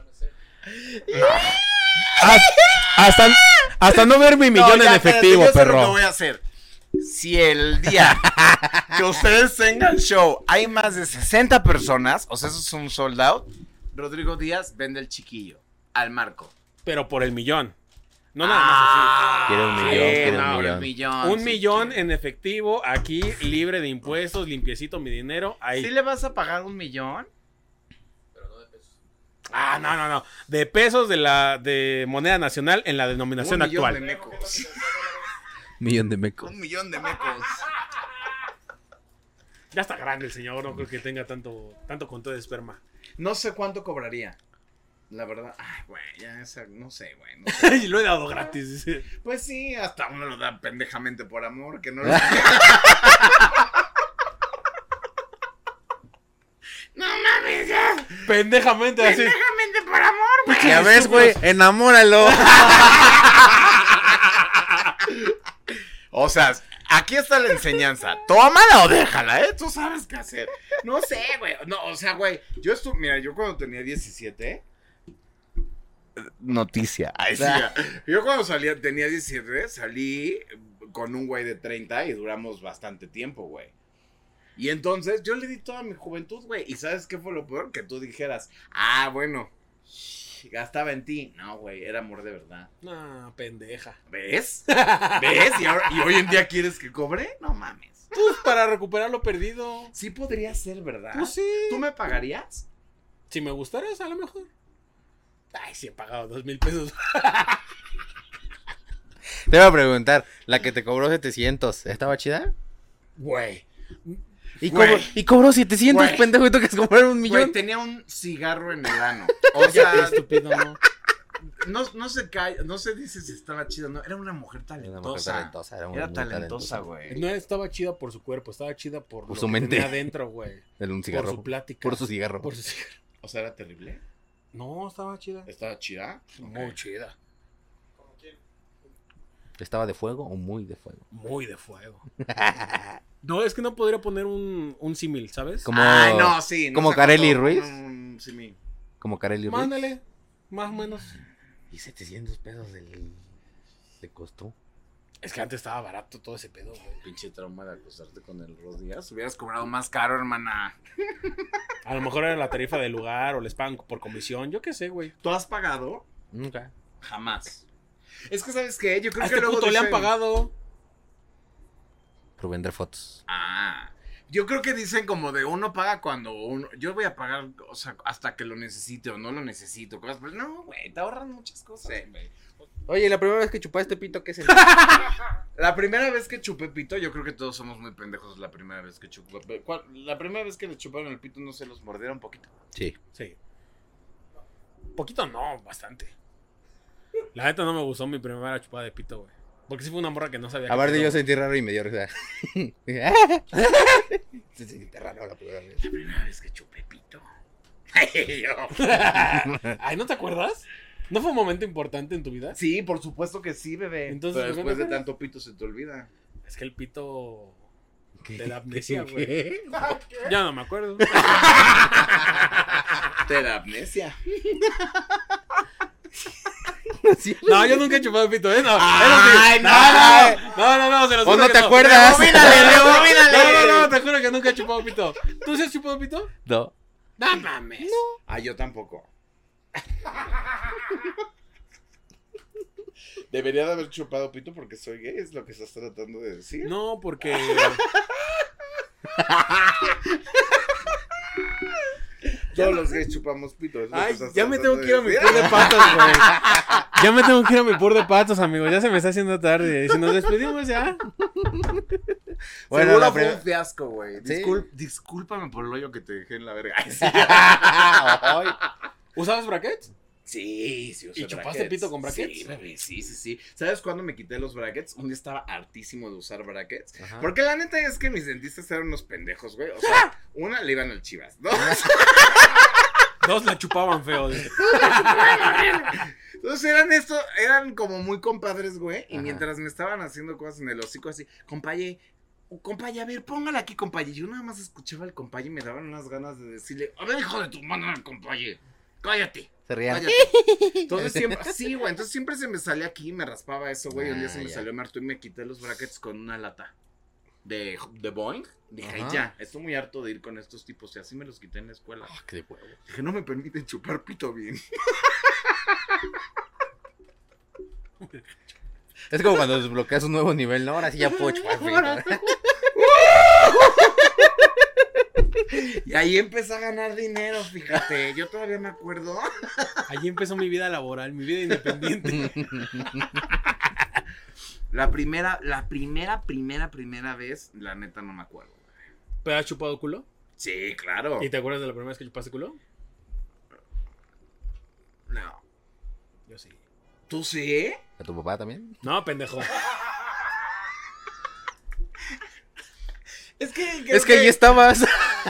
Hasta, hasta, hasta no ver mi millón No, ya, en espérate, efectivo, yo sé lo que perro. voy a hacer. Si el día que ustedes tengan show hay más de sesenta personas, o sea, eso es un sold out, Rodrigo Díaz vende el chiquillo al Marco. Pero por el millón. No nada más Quiere un Sí, millón, quiere un no, millón. el millón. así. Un sí, millón sí. en efectivo, aquí, libre de impuestos, limpiecito mi dinero. Ahí. ¿Sí le vas a pagar un millón? Ah, no, no, no. De pesos de la de moneda nacional en la denominación Un millón actual. de mecos. Millón de mecos. Un millón de mecos. Ya está grande el señor, no creo que tenga tanto, tanto control de esperma. No sé cuánto cobraría. La verdad, ay, güey, ya esa, no sé, güey. No sé. Y lo he dado gratis, dice. Pues sí, hasta uno lo da pendejamente por amor, que no lo... No mames, ya. Pendejamente así. Pendejamente por amor, güey. Ya ves, güey, enamóralo. O sea, aquí está la enseñanza. Tómala o déjala, ¿eh? Tú sabes qué hacer. No sé, güey. No, o sea, güey. Yo estuve, mira, yo cuando tenía diecisiete. Noticia. Ay, sí, ya. Yo cuando salía, tenía diecisiete, salí con un güey de treinta y duramos bastante tiempo, güey. Y entonces yo le di toda mi juventud, güey. ¿Y sabes qué fue lo peor? Que tú dijeras, ah, bueno, gastaba en ti. No, güey, era amor de verdad. No, pendeja. ¿Ves? ¿Ves? ¿Y, ahora, ¿Y hoy en día quieres que cobre? No mames. Pues para recuperar lo perdido. Sí podría ser, ¿verdad? Pues sí. ¿Tú me pagarías? Si me gustaras, a lo mejor. Ay, sí he pagado dos mil pesos. Te iba a preguntar, la que te cobró setecientos, ¿estaba chida? Güey. Y, Güey. cobró, y cobró setecientos, Güey. pendejo, y tú que has comprado un millón. Güey, tenía un cigarro en el ano. O sea, Estúpido, ¿no? no, no se cae, no se dice si estaba chido o no. Era una mujer Era talentosa. una mujer talentosa, era, muy, Era muy talentosa, güey. No estaba chida por su cuerpo, estaba chida por, Por lo su que mente. tenía adentro, güey. Era un Por cigarro. su plática. Por su cigarro. Por su cigarro. O sea, era terrible. No, estaba chida. ¿Estaba chida? Muy Ok. chida. ¿Estaba de fuego o muy de fuego? Muy de fuego. No, es que no podría poner un, un símil, ¿sabes? Como, Ay, no, sí. no como sé Kareli cuánto- Ruiz. Mm, sí, mi- como Kareli Ruiz. Mándale, más o menos. Y setecientos pesos del... le costó. Es que antes estaba barato todo ese pedo, güey. Pinche trauma de acostarte con el Rodríguez. Hubieras cobrado más caro, hermana. A lo mejor era la tarifa del lugar o les pagan por comisión, yo qué sé, güey. ¿Tú has pagado? Nunca. Jamás. Es que, ¿sabes qué? Yo creo A que este luego puto le han dicen- pagado. Por vender fotos. Ah. Yo creo que dicen como de uno paga cuando uno... Yo voy a pagar, o sea, hasta que lo necesite o no lo necesito. Cosas, pero no, güey, te ahorran muchas cosas, güey. Oye, la primera vez que chupaste pito, ¿qué sentiste? La primera vez que chupé pito, yo creo que todos somos muy pendejos la primera vez que chupé. ¿Cuál- La primera vez que les chuparon el pito, no se los mordieron un poquito. Sí. Sí. Poquito no, bastante. La neta no me gustó mi primera chupada de pito, güey. Porque sí fue una morra que no sabía. qué Aparte pedo. yo sentí raro y me dio risa. Se siente raro la primera vez. La primera vez que chupé pito. Ay, ¿no te acuerdas? ¿No fue un momento importante en tu vida? Sí, por supuesto que sí, bebé. Entonces, Pero ¿por qué después no de acuerdas? tanto pito se te olvida. Es que el pito te da amnesia, güey. Ya no me acuerdo. Te da amnesia. No, yo nunca he chupado pito, ¿eh? No, Ay, eso sí. no, no, no, no, no, se los ¿O juro no que te acuerdas? Rebobínale, rebobínale. No, no, no, te juro que nunca he chupado pito. ¿Tú sí has chupado pito? No. No mames. Ah, yo tampoco. Debería de haber chupado pito porque soy gay, es lo que estás tratando de decir. No, porque. Todos los gays chupamos pito. Es lo que Ay, estás ya me tratando tengo que ir a de mi decir. pur de patas, güey. Ya me tengo que ir a mi pur de patas, amigos. Ya se me está haciendo tarde. Si nos despedimos ya. Bueno, Seguro la fue primera- un fiasco, güey. Sí. Discul- Discúlpame por el hoyo que te dejé en la verga. Ay, sí. Ay. ¿Usabas brackets? Sí, sí, usé ¿Y chupaste brackets. pito con brackets? Sí, bebé, sí, sí, sí. ¿Sabes cuándo me quité los brackets? Un día estaba hartísimo de usar brackets. Ajá. Porque la neta es que mis dentistas eran unos pendejos, güey. O sea, una le iban al Chivas, ¿no? Dos la chupaban feo. Dice. Entonces eran esto, eran como muy compadres, güey. Y Ajá. mientras me estaban haciendo cosas en el hocico así, compaye, compaye, a ver, póngala aquí, compaye. Yo nada más escuchaba al compaye y me daban unas ganas de decirle, a ver, hijo de tu mano, compaye, cállate. Se rían. Cállate. Entonces siempre, sí, güey, entonces siempre se me salía aquí y me raspaba eso, güey. Un día se Ah, me ya. salió Marto y me quité los brackets con una lata de, de Boeing. Dije, Ajá. "Ay, ya, estoy muy harto de ir con estos tipos y así me los quité en la escuela. Ah, qué de huevo. Dije, no me permiten chupar pito bien. Es como cuando desbloqueas un nuevo nivel, ¿no? Ahora sí ya puedo chupar pito. Y ahí empecé a ganar dinero, fíjate. Yo todavía me acuerdo. Allí empezó mi vida laboral, mi vida independiente. La primera, la primera, primera, primera vez, la neta no me acuerdo. ¿Pero has chupado culo? Sí, claro. ¿Y te acuerdas de la primera vez que chupaste culo? No. Yo sí. ¿Tú sí? ¿A tu papá también? No, pendejo. Es que... Es que ahí estabas.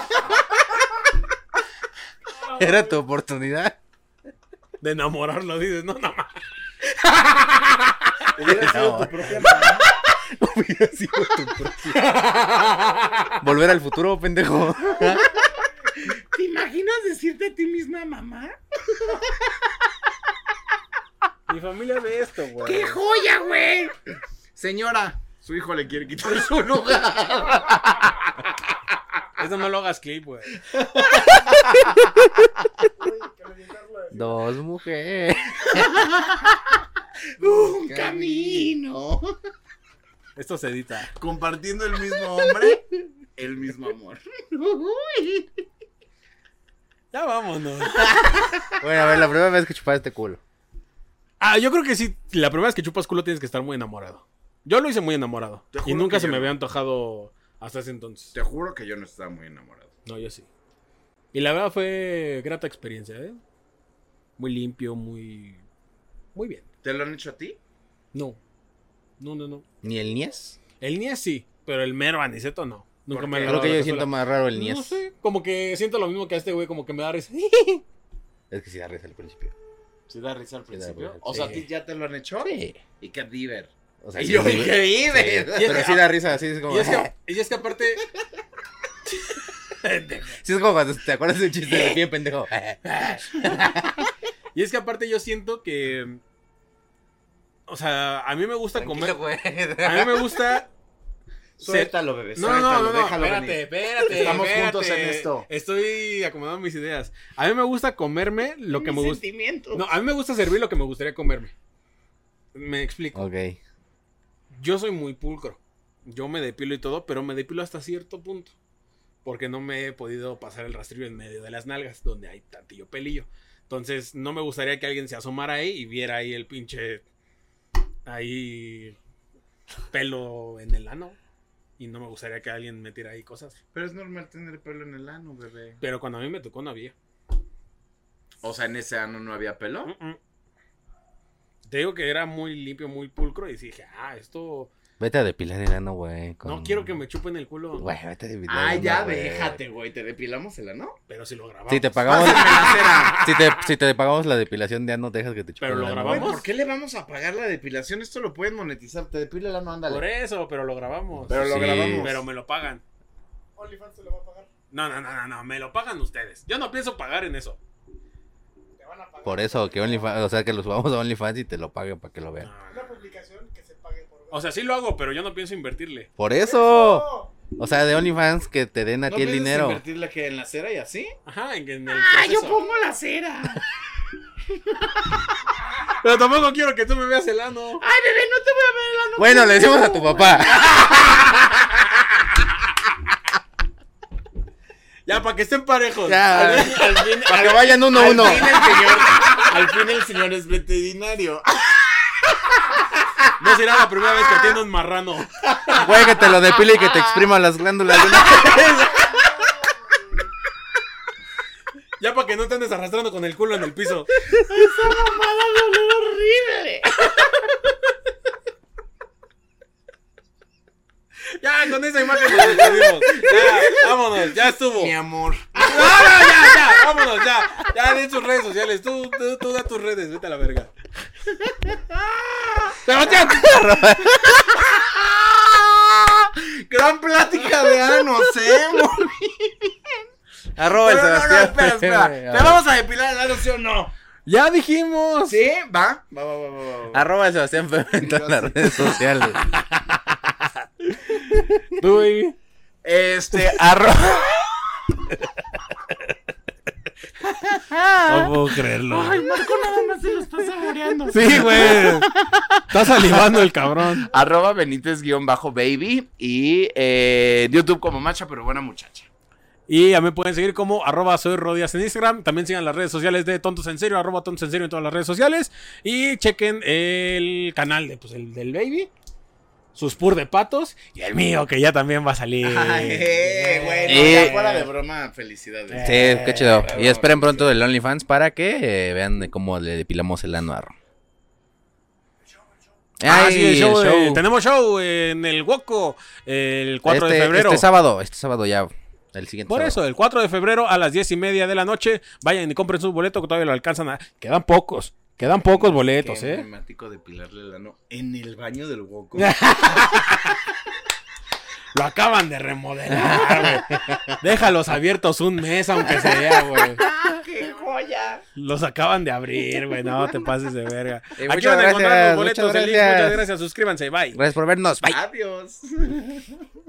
Era tu oportunidad. De enamorarlo, dices, no, no más. Hubiera sido No. tu propia mamá. Hubiera sido tu propia. Volver al futuro, pendejo. ¿Te imaginas decirte a ti misma mamá? Mi familia ve esto, güey. ¡Qué joya, güey! Señora, su hijo le quiere quitar su lugar. Eso no lo hagas clip, güey. Dos mujeres. Un camino. Esto se edita. Compartiendo el mismo hombre, el mismo amor. Ya vámonos. Bueno, a ver, la primera vez que chupaste culo. Ah, yo creo que sí. La primera vez que chupas culo tienes que estar muy enamorado. Yo lo hice muy enamorado. Te Y juro nunca que se yo me no. había antojado hasta ese entonces. Te juro que yo no estaba muy enamorado. No, yo sí. Y la verdad fue grata experiencia, ¿eh? Muy limpio, muy... Muy bien. ¿Te lo han hecho a ti? No. No, no, no. ¿Ni el Nies? El Nies sí, pero el mero aniceto no. Nunca ¿Por me ha qué? Creo agarrado que la yo cazuela. siento más raro el Nies. No sé, como que siento lo mismo que a este güey, como que me da risa. Es que sí da risa al principio. ¿Sí da risa al Sí da principio? risa, O sea, ¿a sí. ti ya te lo han hecho? Sí. Y qué diver. O sea, Y sí yo, es ¿y nivel- qué diver? Sí, Pero sí da risa, así es como. Y es que, y es que aparte... Sí es como cuando te acuerdas de un chiste de bien pendejo. Y es que aparte yo siento que... O sea, a mí me gusta comer... güey. A mí me gusta... Suéltalo, bebé. No, no, no, suéltalo, no, no, déjalo espérate, venir. espérate. Estamos espérate. juntos en esto. Estoy acomodando mis ideas. A mí me gusta comerme lo que me Mis gusta. sentimientos. No, a mí me gusta servir lo que me gustaría comerme. Me explico. Ok. Yo soy muy pulcro. Yo me depilo y todo, pero me depilo hasta cierto punto. Porque no me he podido pasar el rastrillo en medio de las nalgas, donde hay tantillo pelillo. Entonces, no me gustaría que alguien se asomara ahí y viera ahí el pinche... Ahí... Pelo en el ano. Y no me gustaría que alguien metiera ahí cosas. Pero es normal tener pelo en el ano, bebé. Pero cuando a mí me tocó no había. O sea, en ese ano no había pelo. Mm, mm. Te digo que era muy limpio, muy pulcro. Y dije, ah, esto... Vete a depilar el ano, güey. con- No quiero que me chupen el culo. Güey, vete a depilar Ah, el ano, ya, güey. déjate, güey. ¿Te depilamos el ano? Pero si lo grabamos. Si te pagamos. Pásame la cera. si, te, si te pagamos la depilación de ano, dejas que te chupen Pero el lo ano, grabamos. Güey, güey. ¿por qué le vamos a pagar la depilación? Esto lo pueden monetizar. Te depila el ano, ándale. Por eso, pero lo grabamos. Pero lo Sí. grabamos. Pero me lo pagan. OnlyFans te lo va a pagar. No, no, no, no, no, me lo pagan ustedes. Yo no pienso pagar en eso. Te van a pagar. Por eso, que OnlyFans, o sea, que los subamos a OnlyFans y te lo paguen para que lo vean. No, no. Una publicación que se pague por ver. O sea, sí lo hago, pero yo no pienso invertirle. Por eso. O sea, de OnlyFans que te den a ¿No ti el piensas dinero. invertirle que en la cera y así? Ajá, en, en el ¡Ah, yo proceso. pongo la cera! Pero tampoco quiero que tú me veas el ano. ¡Ay, bebé, no te voy a ver el ano! Bueno, le decimos a tu papá. Ya, para que estén parejos. Ya. Al fin- al fin- Para al- que vayan uno a al uno. fin el señor- al fin el señor es veterinario. No será la primera vez que atiendo un marrano. Güey, que te lo depile y que te exprima las glándulas de una vez. Ya para que no te andes arrastrando con el culo en el piso. Esa mamada dolor horrible. Ya, con esa imagen nos despedimos. Ya, vámonos, ya estuvo. Mi amor. No, no, ya, ya. Vámonos, ya. Ya, de tus redes sociales. Tú, tú, tú da tus redes. Vete a la verga. Sebastián. Gran plática de anos, ¿eh? Muy bien. Arroba el Pero no, no, Sebastián. espera, espera. ¿Te vamos a depilar el ano, sí o no? Ya dijimos. ¿Sí? ¿Va? Va, va, va, va, va. Arroba el Sebastián P M en todas las redes sociales. Tú, güey. Este, arroba. No puedo creerlo. Ay, Marco nada más se lo está saboreando. Sí, güey. Está salivando el cabrón. Arroba Benítez-baby y eh, YouTube como Macha, pero buena muchacha. Y ya me pueden seguir como arroba soy Rodíaz en Instagram. También sigan las redes sociales de Tontos en Serio, arroba Tontos en Serio en todas las redes sociales. Y chequen el canal de, pues, el, del Baby. Sus pur de patos. Y el mío, que ya también va a salir. Ay, eh, bueno, Eh, ya fuera de broma, felicidades. Sí, qué chido. bravo, Y esperen bravo. pronto el OnlyFans para que eh, vean de cómo le depilamos el ano a Ro. Ah, Ay, sí, el show, el eh, show. tenemos show en el Woco el cuatro este, de febrero. Este sábado, este sábado ya. El siguiente Por sábado. eso, el cuatro de febrero a las diez y media de la noche. Vayan y compren su boleto que todavía lo alcanzan a... Quedan pocos. Quedan pocos boletos, Qué ¿eh? emblemático depilarle el ano en el baño del Woco. Lo acaban de remodelar, güey. Déjalos abiertos un mes, aunque sea, güey. ¡Qué joya! Los acaban de abrir, güey. No te pases de verga. Eh, Aquí muchas van a encontrar gracias, los boletos. muchas el link. gracias. Muchas gracias. Suscríbanse. Bye. Gracias por vernos. Bye. Adiós.